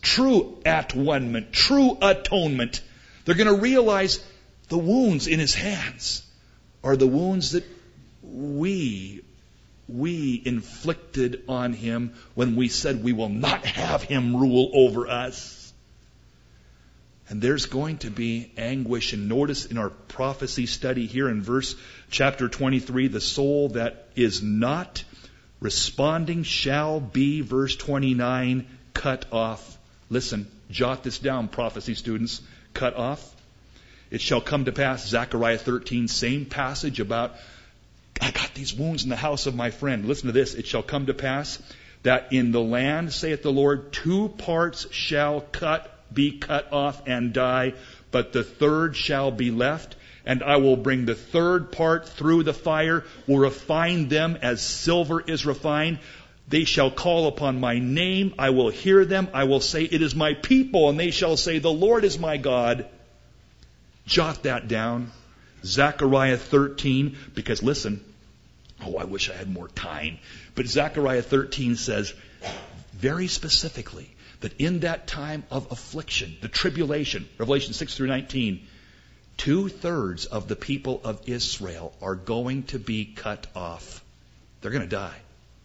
true at-one-ment, true atonement. They're going to realize the wounds in his hands are the wounds that we, we inflicted on him when we said we will not have him rule over us. And there's going to be anguish. And notice in our prophecy study here in verse chapter twenty-three, the soul that is not responding shall be, verse twenty-nine, cut off. Listen, jot this down, prophecy students. Cut off. It shall come to pass, Zechariah thirteen, same passage about, I got these wounds in the house of my friend. Listen to this. It shall come to pass that in the land, saith the Lord, two parts shall cut be cut off and die, but the third shall be left. And I will bring the third part through the fire, will refine them as silver is refined. They shall call upon my name. I will hear them. I will say, it is my people. And they shall say, the Lord is my God. Jot that down. Zechariah thirteen, because listen, oh, I wish I had more time. But Zechariah thirteen says very specifically that in that time of affliction, the tribulation, Revelation six through nineteen, two-thirds of the people of Israel are going to be cut off. They're going to die.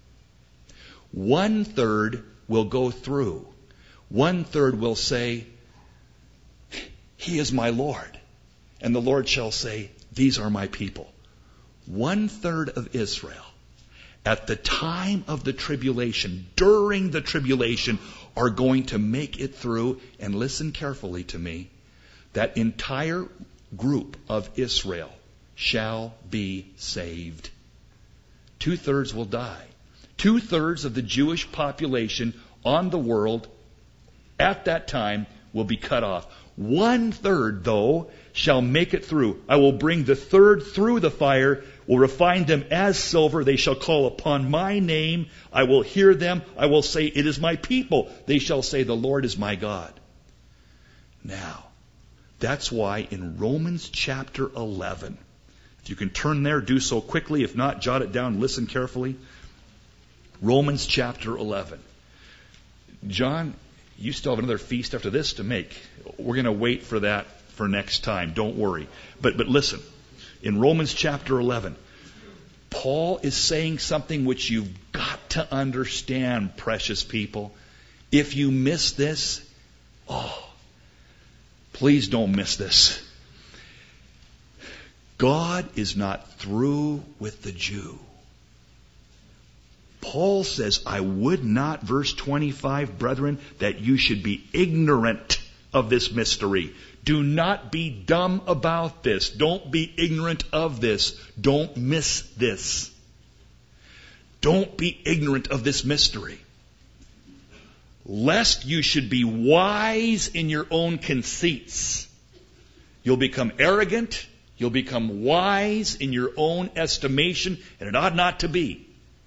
One-third will go through. One-third will say, he is my Lord. And the Lord shall say, these are my people. One-third of Israel, at the time of the tribulation, during the tribulation, are going to make it through. And listen carefully to me. That entire group of Israel shall be saved. Two-thirds will die. Two-thirds of the Jewish population on the world at that time will be cut off. One-third, though, shall make it through. I will bring the third through the fire, will refine them as silver. They shall call upon my name. I will hear them. I will say, it is my people. They shall say, the Lord is my God. Now, that's why in Romans chapter eleven, if you can turn there, do so quickly. If not, jot it down, listen carefully. Romans chapter eleven. John, you still have another feast after this to make. We're going to wait for that for next time. Don't worry. But but listen, in Romans chapter eleven, Paul is saying something which you've got to understand, precious people. If you miss this, oh, please don't miss this. God is not through with the Jew. Paul says, I would not, verse twenty-five, brethren, that you should be ignorant of this mystery. Do not be dumb about this. Don't be ignorant of this. Don't miss this. Don't be ignorant of this mystery. Lest you should be wise in your own conceits. You'll become arrogant. You'll become wise in your own estimation, and it ought not to be.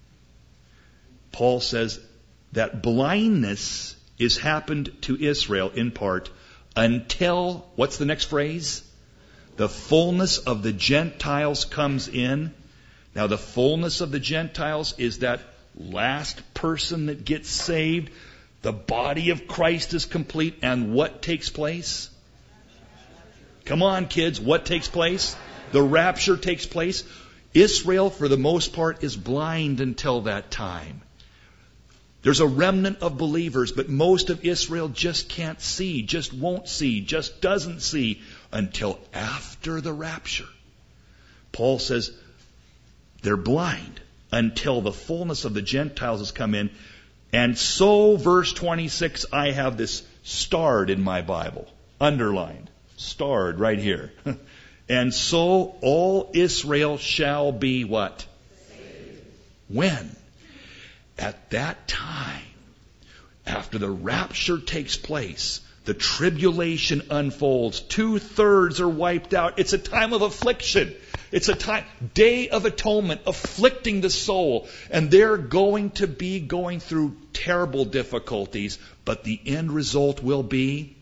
Paul says that blindness is happened to Israel in part until, what's the next phrase? The fullness of the Gentiles comes in. Now the fullness of the Gentiles is that last person that gets saved. The body of Christ is complete. And what takes place? Come on, kids. What takes place? The rapture takes place. Israel, for the most part, is blind until that time. There's a remnant of believers, but most of Israel just can't see, just won't see, just doesn't see until after the rapture. Paul says they're blind until the fullness of the Gentiles has come in. And so, verse twenty-six, I have this starred in my Bible, underlined, starred right here. And so all Israel shall be what? Saved. When? At that time, after the rapture takes place, the tribulation unfolds. Two-thirds are wiped out. It's a time of affliction. It's a time, day of atonement, afflicting the soul. And they're going to be going through terrible difficulties, but the end result will be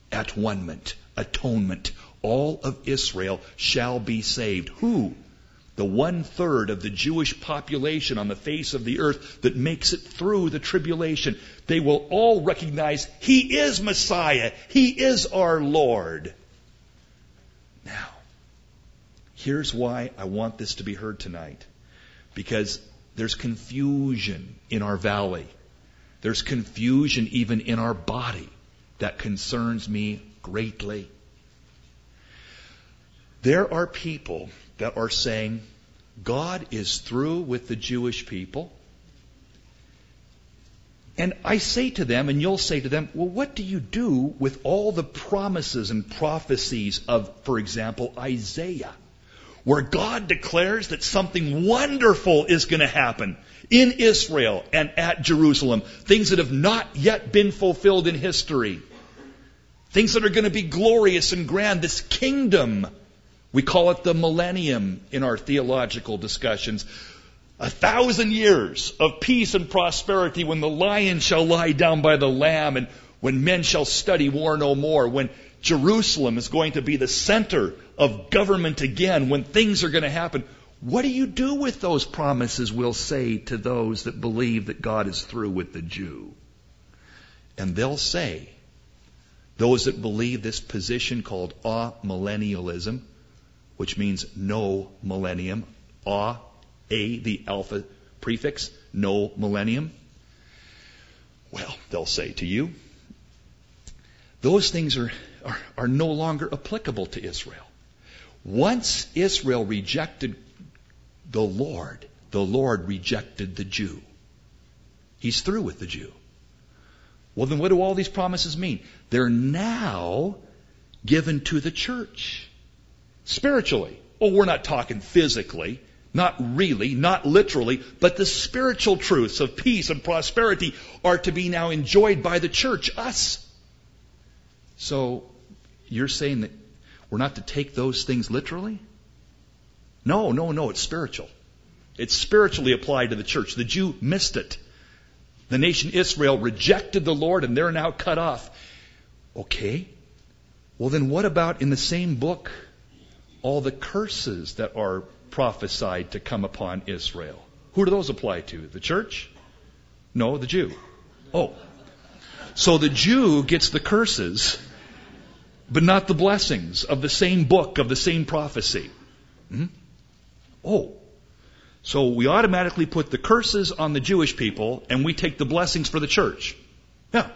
at-one-ment, atonement. All of Israel shall be saved. Who? the one-third of the Jewish population on the face of the earth that makes it through the tribulation, they will all recognize He is Messiah. He is our Lord. Now, here's why I want this to be heard tonight. Because there's confusion in our valley. There's confusion even in our body that concerns me greatly. There are people that are saying, God is through with the Jewish people. And I say to them, and you'll say to them, well, what do you do with all the promises and prophecies of, for example, Isaiah, where God declares that something wonderful is going to happen in Israel and at Jerusalem, things that have not yet been fulfilled in history, things that are going to be glorious and grand, this kingdom. We call it the millennium in our theological discussions. A thousand years of peace and prosperity when the lion shall lie down by the lamb and when men shall study war no more, when Jerusalem is going to be the center of government again, when things are going to happen. What do you do with those promises, we'll say to those that believe that God is through with the Jew? And they'll say, those that believe this position called amillennialism, which means no millennium, a, a, the alpha prefix, no millennium. Well, they'll say to you, those things are, are, are no longer applicable to Israel. Once Israel rejected the Lord, the Lord rejected the Jew. He's through with the Jew. Well, then what do all these promises mean? They're now given to the church. Spiritually. Oh, we're not talking physically. Not really, not literally, but the spiritual truths of peace and prosperity are to be now enjoyed by the church, us. So, you're saying that we're not to take those things literally? No, no, no, it's spiritual. It's spiritually applied to the church. The Jew missed it. The nation Israel rejected the Lord and they're now cut off. Okay. Well, then what about in the same book, all the curses that are prophesied to come upon Israel? Who do those apply to? The church? No, the Jew. Oh. So the Jew gets the curses, but not the blessings of the same book, of the same prophecy. Hmm? Oh. So we automatically put the curses on the Jewish people and we take the blessings for the church. Yeah.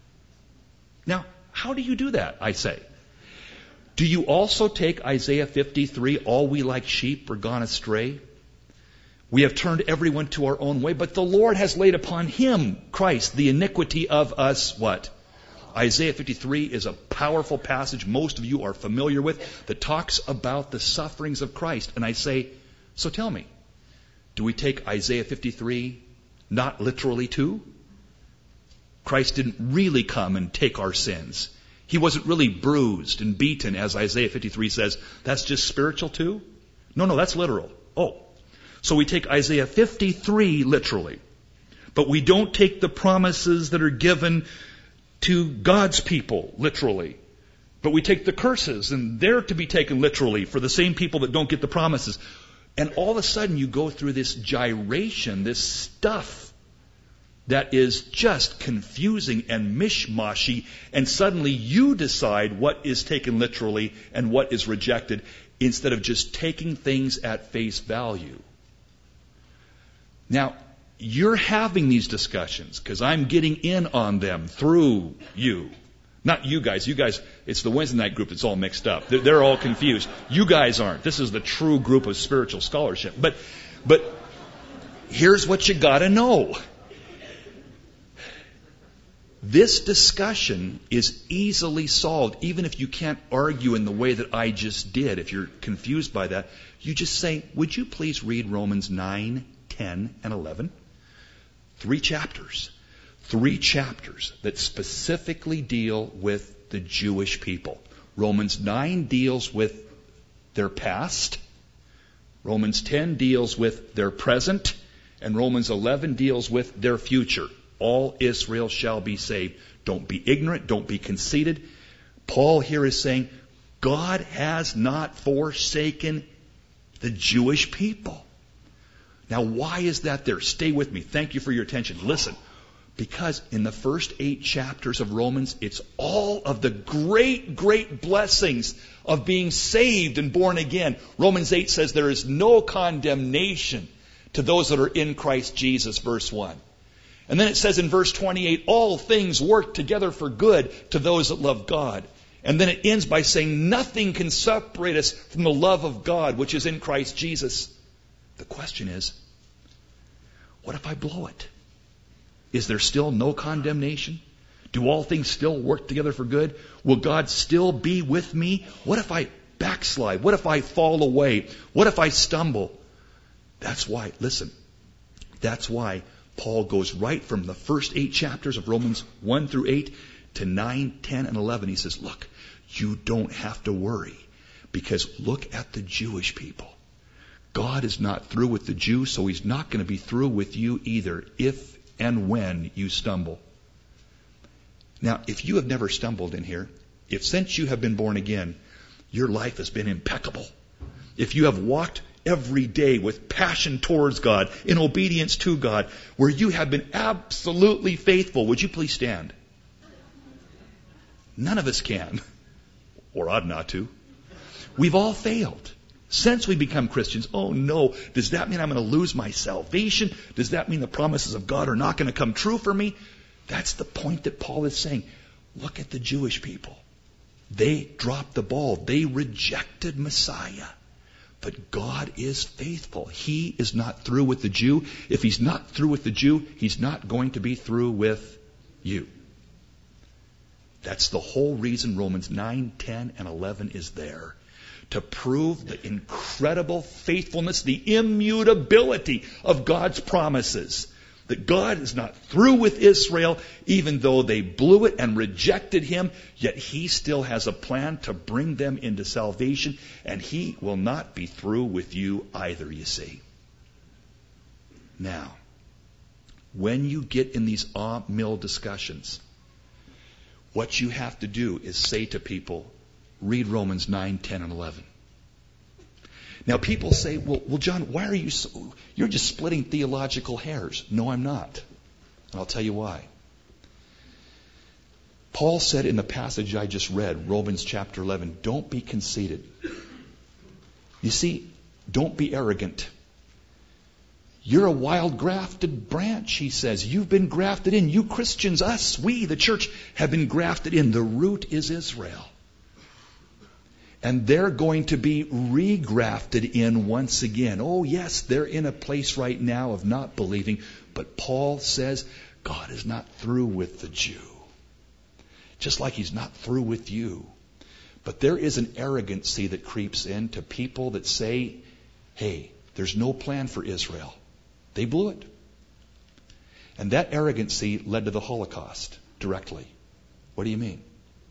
Now, how do you do that, I say? Do you also take Isaiah fifty-three, all we like sheep are gone astray? We have turned everyone to our own way, but the Lord has laid upon Him, Christ, the iniquity of us, what? Isaiah fifty-three is a powerful passage most of you are familiar with that talks about the sufferings of Christ. And I say, so tell me, do we take Isaiah fifty-three not literally too? Christ didn't really come and take our sins. He wasn't really bruised and beaten, as Isaiah fifty-three says. That's just spiritual too? No, no, that's literal. Oh. So we take Isaiah fifty-three literally. But we don't take the promises that are given to God's people literally. But we take the curses, and they're to be taken literally for the same people that don't get the promises. And all of a sudden you go through this gyration, this stuff that is just confusing and mishmashy, and suddenly you decide what is taken literally and what is rejected instead of just taking things at face value. Now, you're having these discussions because I'm getting in on them through you. Not you guys. You guys, it's the Wednesday night group that's all mixed up. They're, they're all confused. You guys aren't. This is the true group of spiritual scholarship. But, but here's what you gotta know. This discussion is easily solved, even if you can't argue in the way that I just did. If you're confused by that, you just say, would you please read Romans nine, ten, and eleven? Three chapters. Three chapters that specifically deal with the Jewish people. Romans nine deals with their past. Romans ten deals with their present. And Romans eleven deals with their future. All Israel shall be saved. Don't be ignorant. Don't be conceited. Paul here is saying, God has not forsaken The Jewish people. Now, why is that there? Stay with me. Thank you for your attention. Listen. Because in the first eight chapters of Romans, it's all of the great, great blessings of being saved and born again. Romans eight says there is no condemnation to those that are in Christ Jesus, verse one. And then it says in verse twenty-eight, all things work together for good to those that love God. And then it ends by saying nothing can separate us from the love of God, which is in Christ Jesus. The question is, what if I blow it? Is there still no condemnation? Do all things still work together for good? Will God still be with me? What if I backslide? What if I fall away? What if I stumble? That's why, listen, that's why Paul goes right from the first eight chapters of Romans one through eight to nine, ten, and eleven. He says, look, you don't have to worry, because look at the Jewish people. God is not through with the Jews, so He's not going to be through with you either, if and when you stumble. Now, if you have never stumbled in here, if since you have been born again, your life has been impeccable, if you have walked every day with passion towards God, in obedience to God, where you have been absolutely faithful, would you please stand? None of us can, or ought not to. We've all failed. Since we become Christians, oh no, does that mean I'm going to lose my salvation? Does that mean the promises of God are not going to come true for me? That's the point that Paul is saying. Look at the Jewish people. They dropped the ball. They rejected Messiah. But God is faithful. He is not through with the Jew. If He's not through with the Jew, He's not going to be through with you. That's the whole reason Romans nine, ten, and eleven is there. To prove the incredible faithfulness, the immutability of God's promises. That God is not through with Israel, even though they blew it and rejected Him, yet He still has a plan to bring them into salvation, and He will not be through with you either, you see. Now, when you get in these ah mill discussions, what you have to do is say to people, read Romans nine, ten, and eleven. Now people say, well, well John, why are you so, you're just splitting theological hairs. No, I'm not. And I'll tell you why. Paul said in the passage I just read, Romans chapter eleven, don't be conceited. You see, don't be arrogant. You're a wild grafted branch, he says. You've been grafted in. You Christians, us, we, the church, have been grafted in. The root is Israel. And they're going to be regrafted in once again. Oh, yes, they're in a place right now of not believing. But Paul says God is not through with the Jew. Just like He's not through with you. But there is an arrogancy that creeps in to people that say, hey, there's no plan for Israel. They blew it. And that arrogancy led to the Holocaust directly. What do you mean?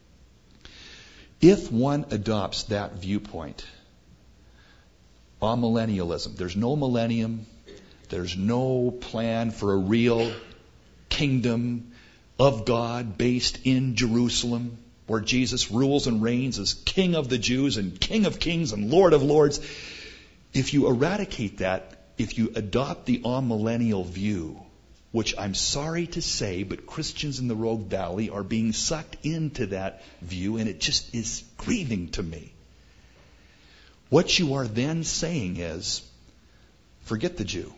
If one adopts that viewpoint, amillennialism, there's no millennium, there's no plan for a real kingdom of God based in Jerusalem, where Jesus rules and reigns as King of the Jews and King of Kings and Lord of Lords. If you eradicate that, if you adopt the amillennial view, which I'm sorry to say, but Christians in the Rogue Valley are being sucked into that view, and it just is grieving to me. What you are then saying is, forget the Jew.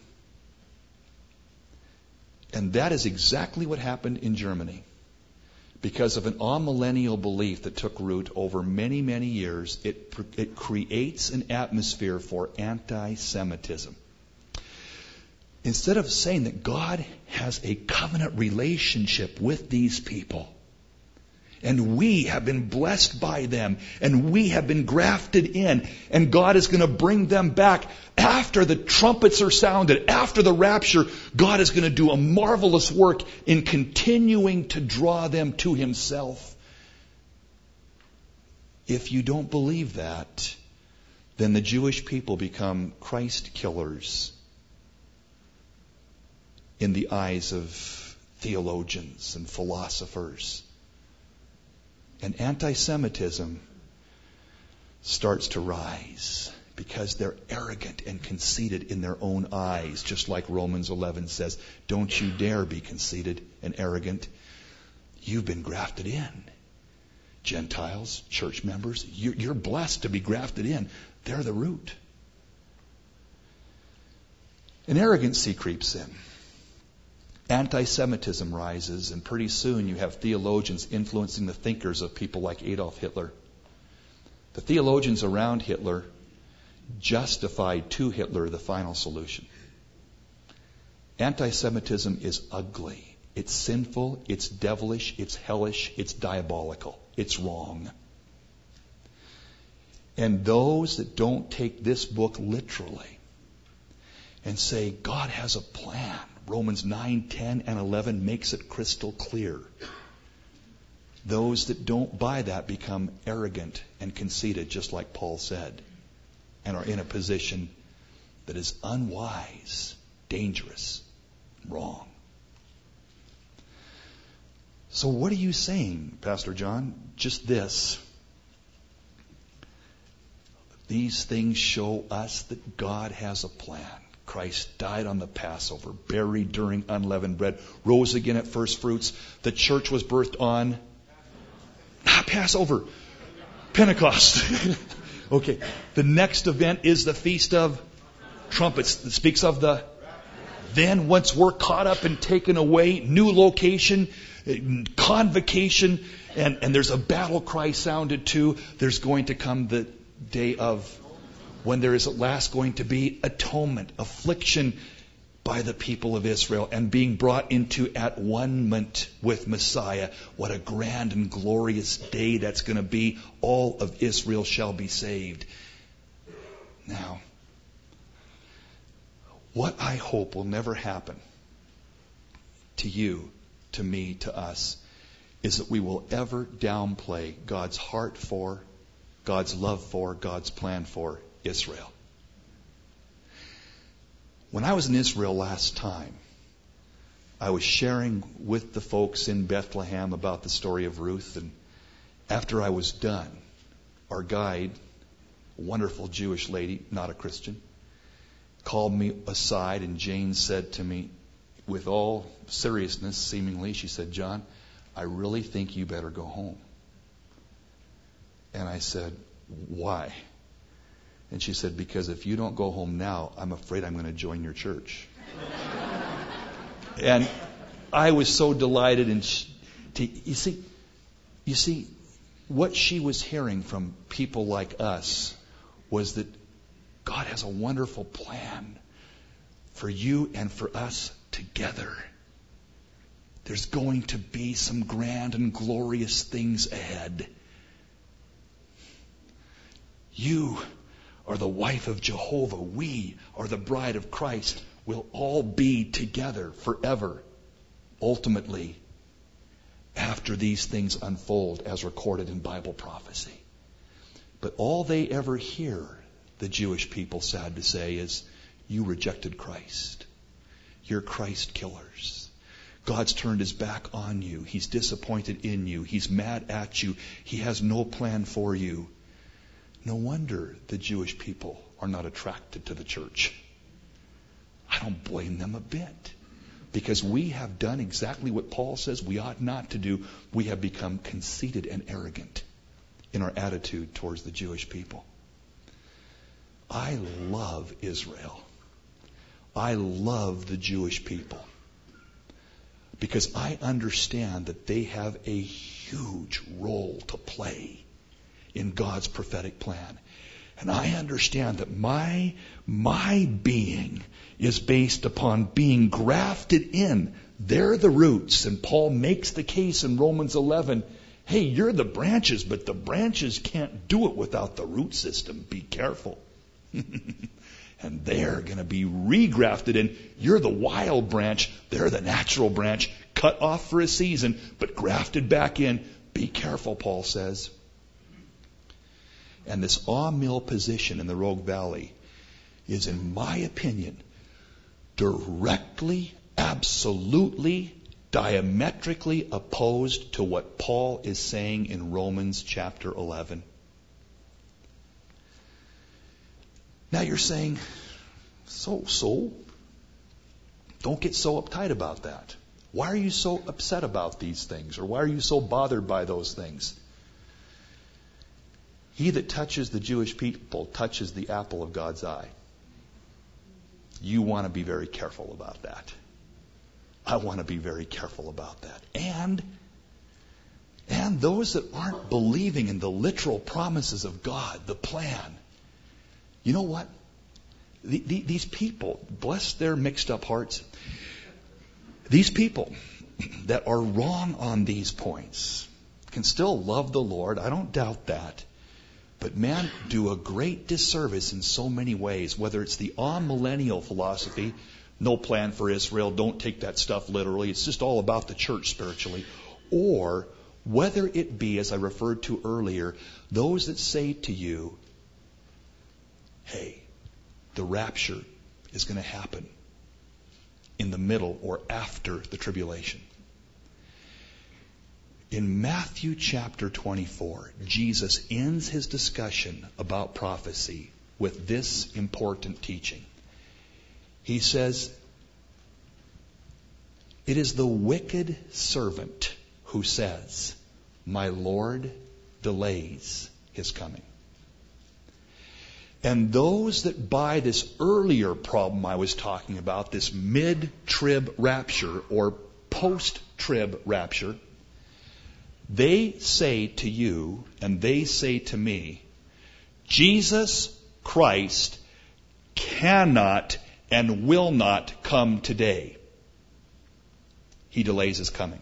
And that is exactly what happened in Germany. Because of an amillennial belief that took root over many, many years, it, it creates an atmosphere for anti-Semitism. Instead of saying that God has a covenant relationship with these people, and we have been blessed by them, and we have been grafted in, and God is going to bring them back after the trumpets are sounded, after the rapture, God is going to do a marvelous work in continuing to draw them to Himself. If you don't believe that, then the Jewish people become Christ killers in the eyes of theologians and philosophers. And anti-Semitism starts to rise. Because they're arrogant and conceited in their own eyes, just like Romans eleven says, don't you dare be conceited and arrogant. You've been grafted in. Gentiles, church members, you're blessed to be grafted in. They're the root. And arrogancy creeps in. Anti-Semitism rises, and pretty soon you have theologians influencing the thinkers of people like Adolf Hitler. The theologians around Hitler justified to Hitler the final solution. Anti-Semitism is ugly. It's sinful. It's devilish. It's hellish. It's diabolical. It's wrong. And those that don't take this book literally and say, God has a plan. Romans nine, ten, and eleven makes it crystal clear. Those that don't buy that become arrogant and conceited, just like Paul said, and are in a position that is unwise, dangerous, wrong. So what are you saying, Pastor John? Just this. These things show us that God has a plan. Christ died on the Passover, buried during unleavened bread, rose again at first fruits. The church was birthed on ah, Passover, Pentecost. Okay, the next event is the Feast of Trumpets. It speaks of the... Then once we're caught up and taken away, new location, convocation, and, and there's a battle cry sounded too. There's going to come the day of when there is at last going to be atonement, affliction by the people of Israel, and being brought into at one-ment with Messiah. What a grand and glorious day that's going to be. All of Israel shall be saved. Now, what I hope will never happen to you, to me, to us, is that we will ever downplay God's heart for, God's love for, God's plan for Israel. When I was in Israel last time, I was sharing with the folks in Bethlehem about the story of Ruth, and after I was done, our guide, a wonderful Jewish lady, not a Christian, called me aside, and Jane said to me, with all seriousness, seemingly, she said, John, I really think you better go home. And I said, why? And she said, because if you don't go home now, I'm afraid I'm going to join your church. And I was so delighted. And she, to, you see, you see, what she was hearing from people like us was that God has a wonderful plan for you and for us together. There's going to be some grand and glorious things ahead. You are the wife of Jehovah. We are the bride of Christ. We'll all be together forever, ultimately, after these things unfold as recorded in Bible prophecy. But all they ever hear, the Jewish people, sad to say, is, you rejected Christ. You're Christ killers. God's turned his back on you. He's disappointed in you. He's mad at you. He has no plan for you. No wonder the Jewish people are not attracted to the church. I don't blame them a bit. Because we have done exactly what Paul says we ought not to do. We have become conceited and arrogant in our attitude towards the Jewish people. I love Israel. I love the Jewish people. Because I understand that they have a huge role to play in God's prophetic plan. And I understand that my, my being is based upon being grafted in. They're the roots. And Paul makes the case in Romans eleven. Hey, you're the branches, but the branches can't do it without the root system. Be careful. And they're going to be regrafted in. You're the wild branch. They're the natural branch. Cut off for a season, but grafted back in. Be careful, Paul says. And this awe-mill position in the Rogue Valley is, in my opinion, directly, absolutely, diametrically opposed to what Paul is saying in Romans chapter eleven. Now you're saying, so, so, don't get so uptight about that. Why are you so upset about these things? Or why are you so bothered by those things? He that touches the Jewish people touches the apple of God's eye. You want to be very careful about that. I want to be very careful about that. And, and those that aren't believing in the literal promises of God, the plan, you know what? The, the, these people, bless their mixed up hearts, these people that are wrong on these points can still love the Lord. I don't doubt that. But man, do a great disservice in so many ways, whether it's the amillennial philosophy, no plan for Israel, don't take that stuff literally, it's just all about the church spiritually, or whether it be, as I referred to earlier, those that say to you, hey, the rapture is going to happen in the middle or after the tribulation. In Matthew chapter twenty-four, Jesus ends his discussion about prophecy with this important teaching. He says, it is the wicked servant who says, my Lord delays his coming. And those that buy this earlier problem I was talking about, this mid-trib rapture or post-trib rapture, they say to you and they say to me, Jesus Christ cannot and will not come today. He delays his coming.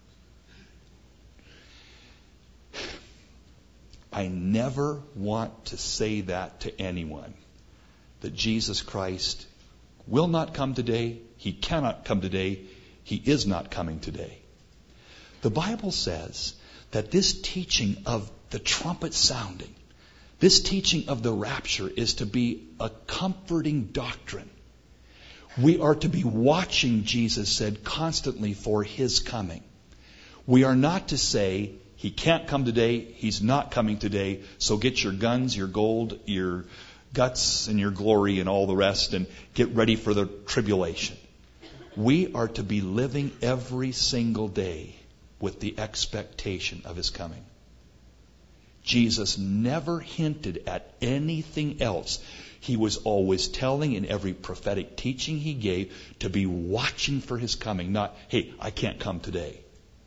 I never want to say that to anyone, that Jesus Christ will not come today, he cannot come today, he is not coming today. The Bible says that this teaching of the trumpet sounding, this teaching of the rapture is to be a comforting doctrine. We are to be watching, Jesus said, constantly for his coming. We are not to say, he can't come today, he's not coming today, so get your guns, your gold, your guts, and your glory, and all the rest, and get ready for the tribulation. We are to be living every single day with the expectation of his coming. Jesus never hinted at anything else. He was always telling in every prophetic teaching he gave to be watching for his coming, not, hey, I can't come today.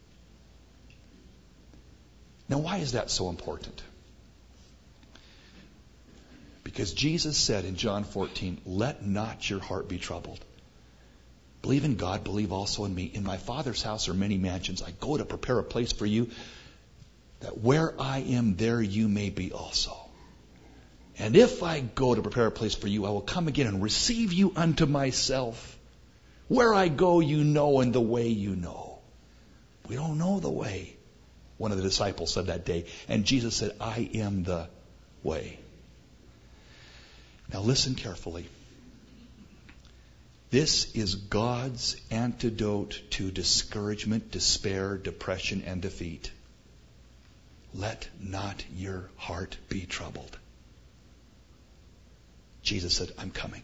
Now, why is that so important? Because Jesus said in John fourteen, let not your heart be troubled. Believe in God, believe also in me. In my Father's house are many mansions. I go to prepare a place for you, that where I am, there you may be also. And if I go to prepare a place for you, I will come again and receive you unto myself. Where I go, you know, and the way you know. We don't know the way, one of the disciples said that day. And Jesus said, I am the way. Now listen carefully. This is God's antidote to discouragement, despair, depression, and defeat. Let not your heart be troubled. Jesus said, I'm coming.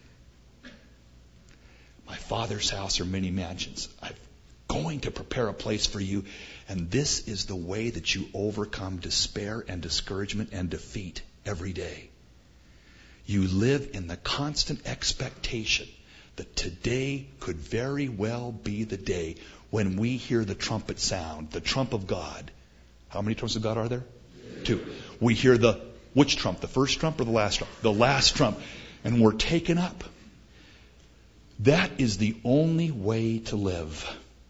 My Father's house are many mansions. I'm going to prepare a place for you. And this is the way that you overcome despair and discouragement and defeat every day. You live in the constant expectation that today could very well be the day when we hear the trumpet sound, the trump of God. How many trumps of God are there? Two. We hear the, which trump? The first trump or the last trump? The last trump. And we're taken up. That is the only way to live.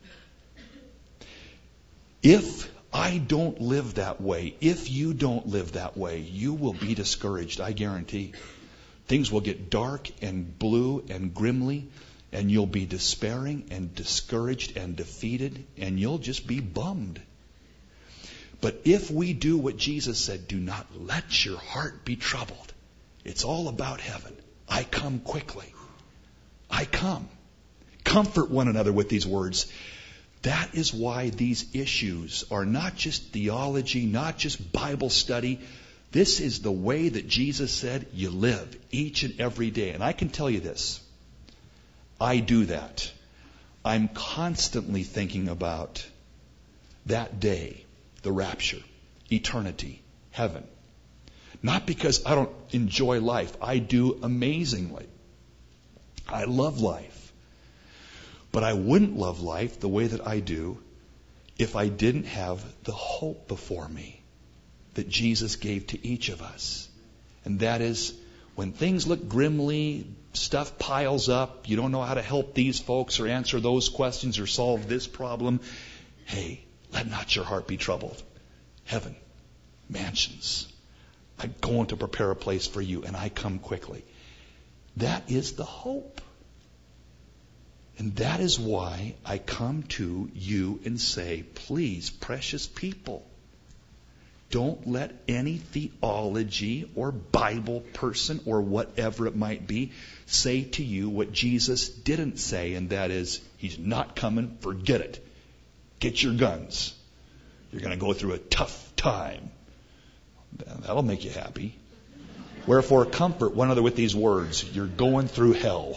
If I don't live that way, if you don't live that way, you will be discouraged, I guarantee. Things will get dark and blue and grimly, and you'll be despairing and discouraged and defeated, and you'll just be bummed. But if we do what Jesus said, do not let your heart be troubled. It's all about heaven. I come quickly. I come. Comfort one another with these words. That is why these issues are not just theology, not just Bible study. This is the way that Jesus said you live each and every day. And I can tell you this. I do that. I'm constantly thinking about that day, the rapture, eternity, heaven. Not because I don't enjoy life. I do amazingly. I love life. But I wouldn't love life the way that I do if I didn't have the hope before me that Jesus gave to each of us. And that is, when things look grimly, stuff piles up, you don't know how to help these folks or answer those questions or solve this problem, hey, let not your heart be troubled. Heaven, mansions. I'm going to prepare a place for you, and I come quickly. That is the hope. And that is why I come to you and say, please, precious people, don't let any theology or Bible person or whatever it might be say to you what Jesus didn't say, and that is, He's not coming, forget it. Get your guns. You're going to go through a tough time. That'll make you happy. Wherefore, comfort one another with these words. You're going through hell.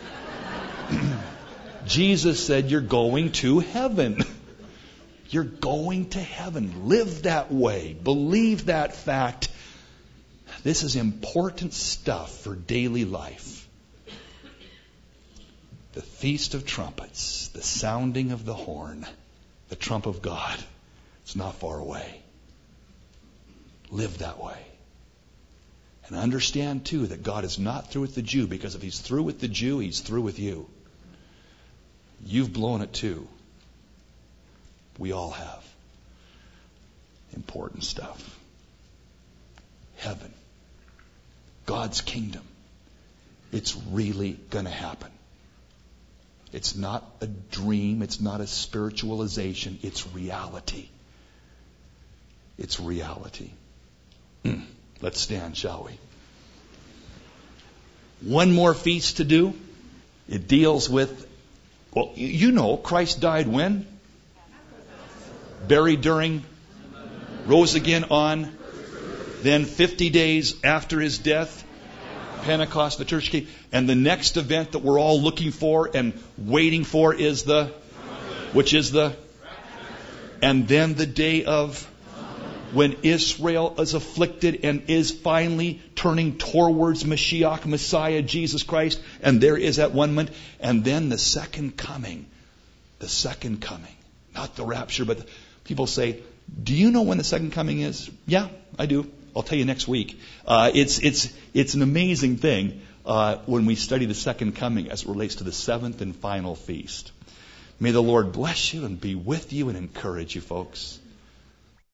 Jesus said you're going to heaven. You're going to heaven. Live that way. Believe that fact. This is important stuff for daily life. The Feast of Trumpets, the sounding of the horn, the trump of God. It's not far away. Live that way. And understand, too, that God is not through with the Jew, because if He's through with the Jew, He's through with you. You've blown it, too. We all have. Important stuff. Heaven. God's kingdom. It's really going to happen. It's not a dream. It's not a spiritualization. It's reality. It's reality. Let's stand, shall we? One more feast to do. It deals with, well, you know, Christ died when? Buried during, rose again on, then fifty days after His death, Pentecost, the church came. And the next event that we're all looking for and waiting for is the, which is the, and then the day of, when Israel is afflicted and is finally turning towards Mashiach, Messiah, Jesus Christ, and there is that one moment, and then the second coming, the second coming, not the rapture, but the, people say, do you know when the second coming is? Yeah, I do. I'll tell you next week. Uh, it's it's it's an amazing thing uh, when we study the second coming as it relates to the seventh and final feast. May the Lord bless you and be with you and encourage you, folks.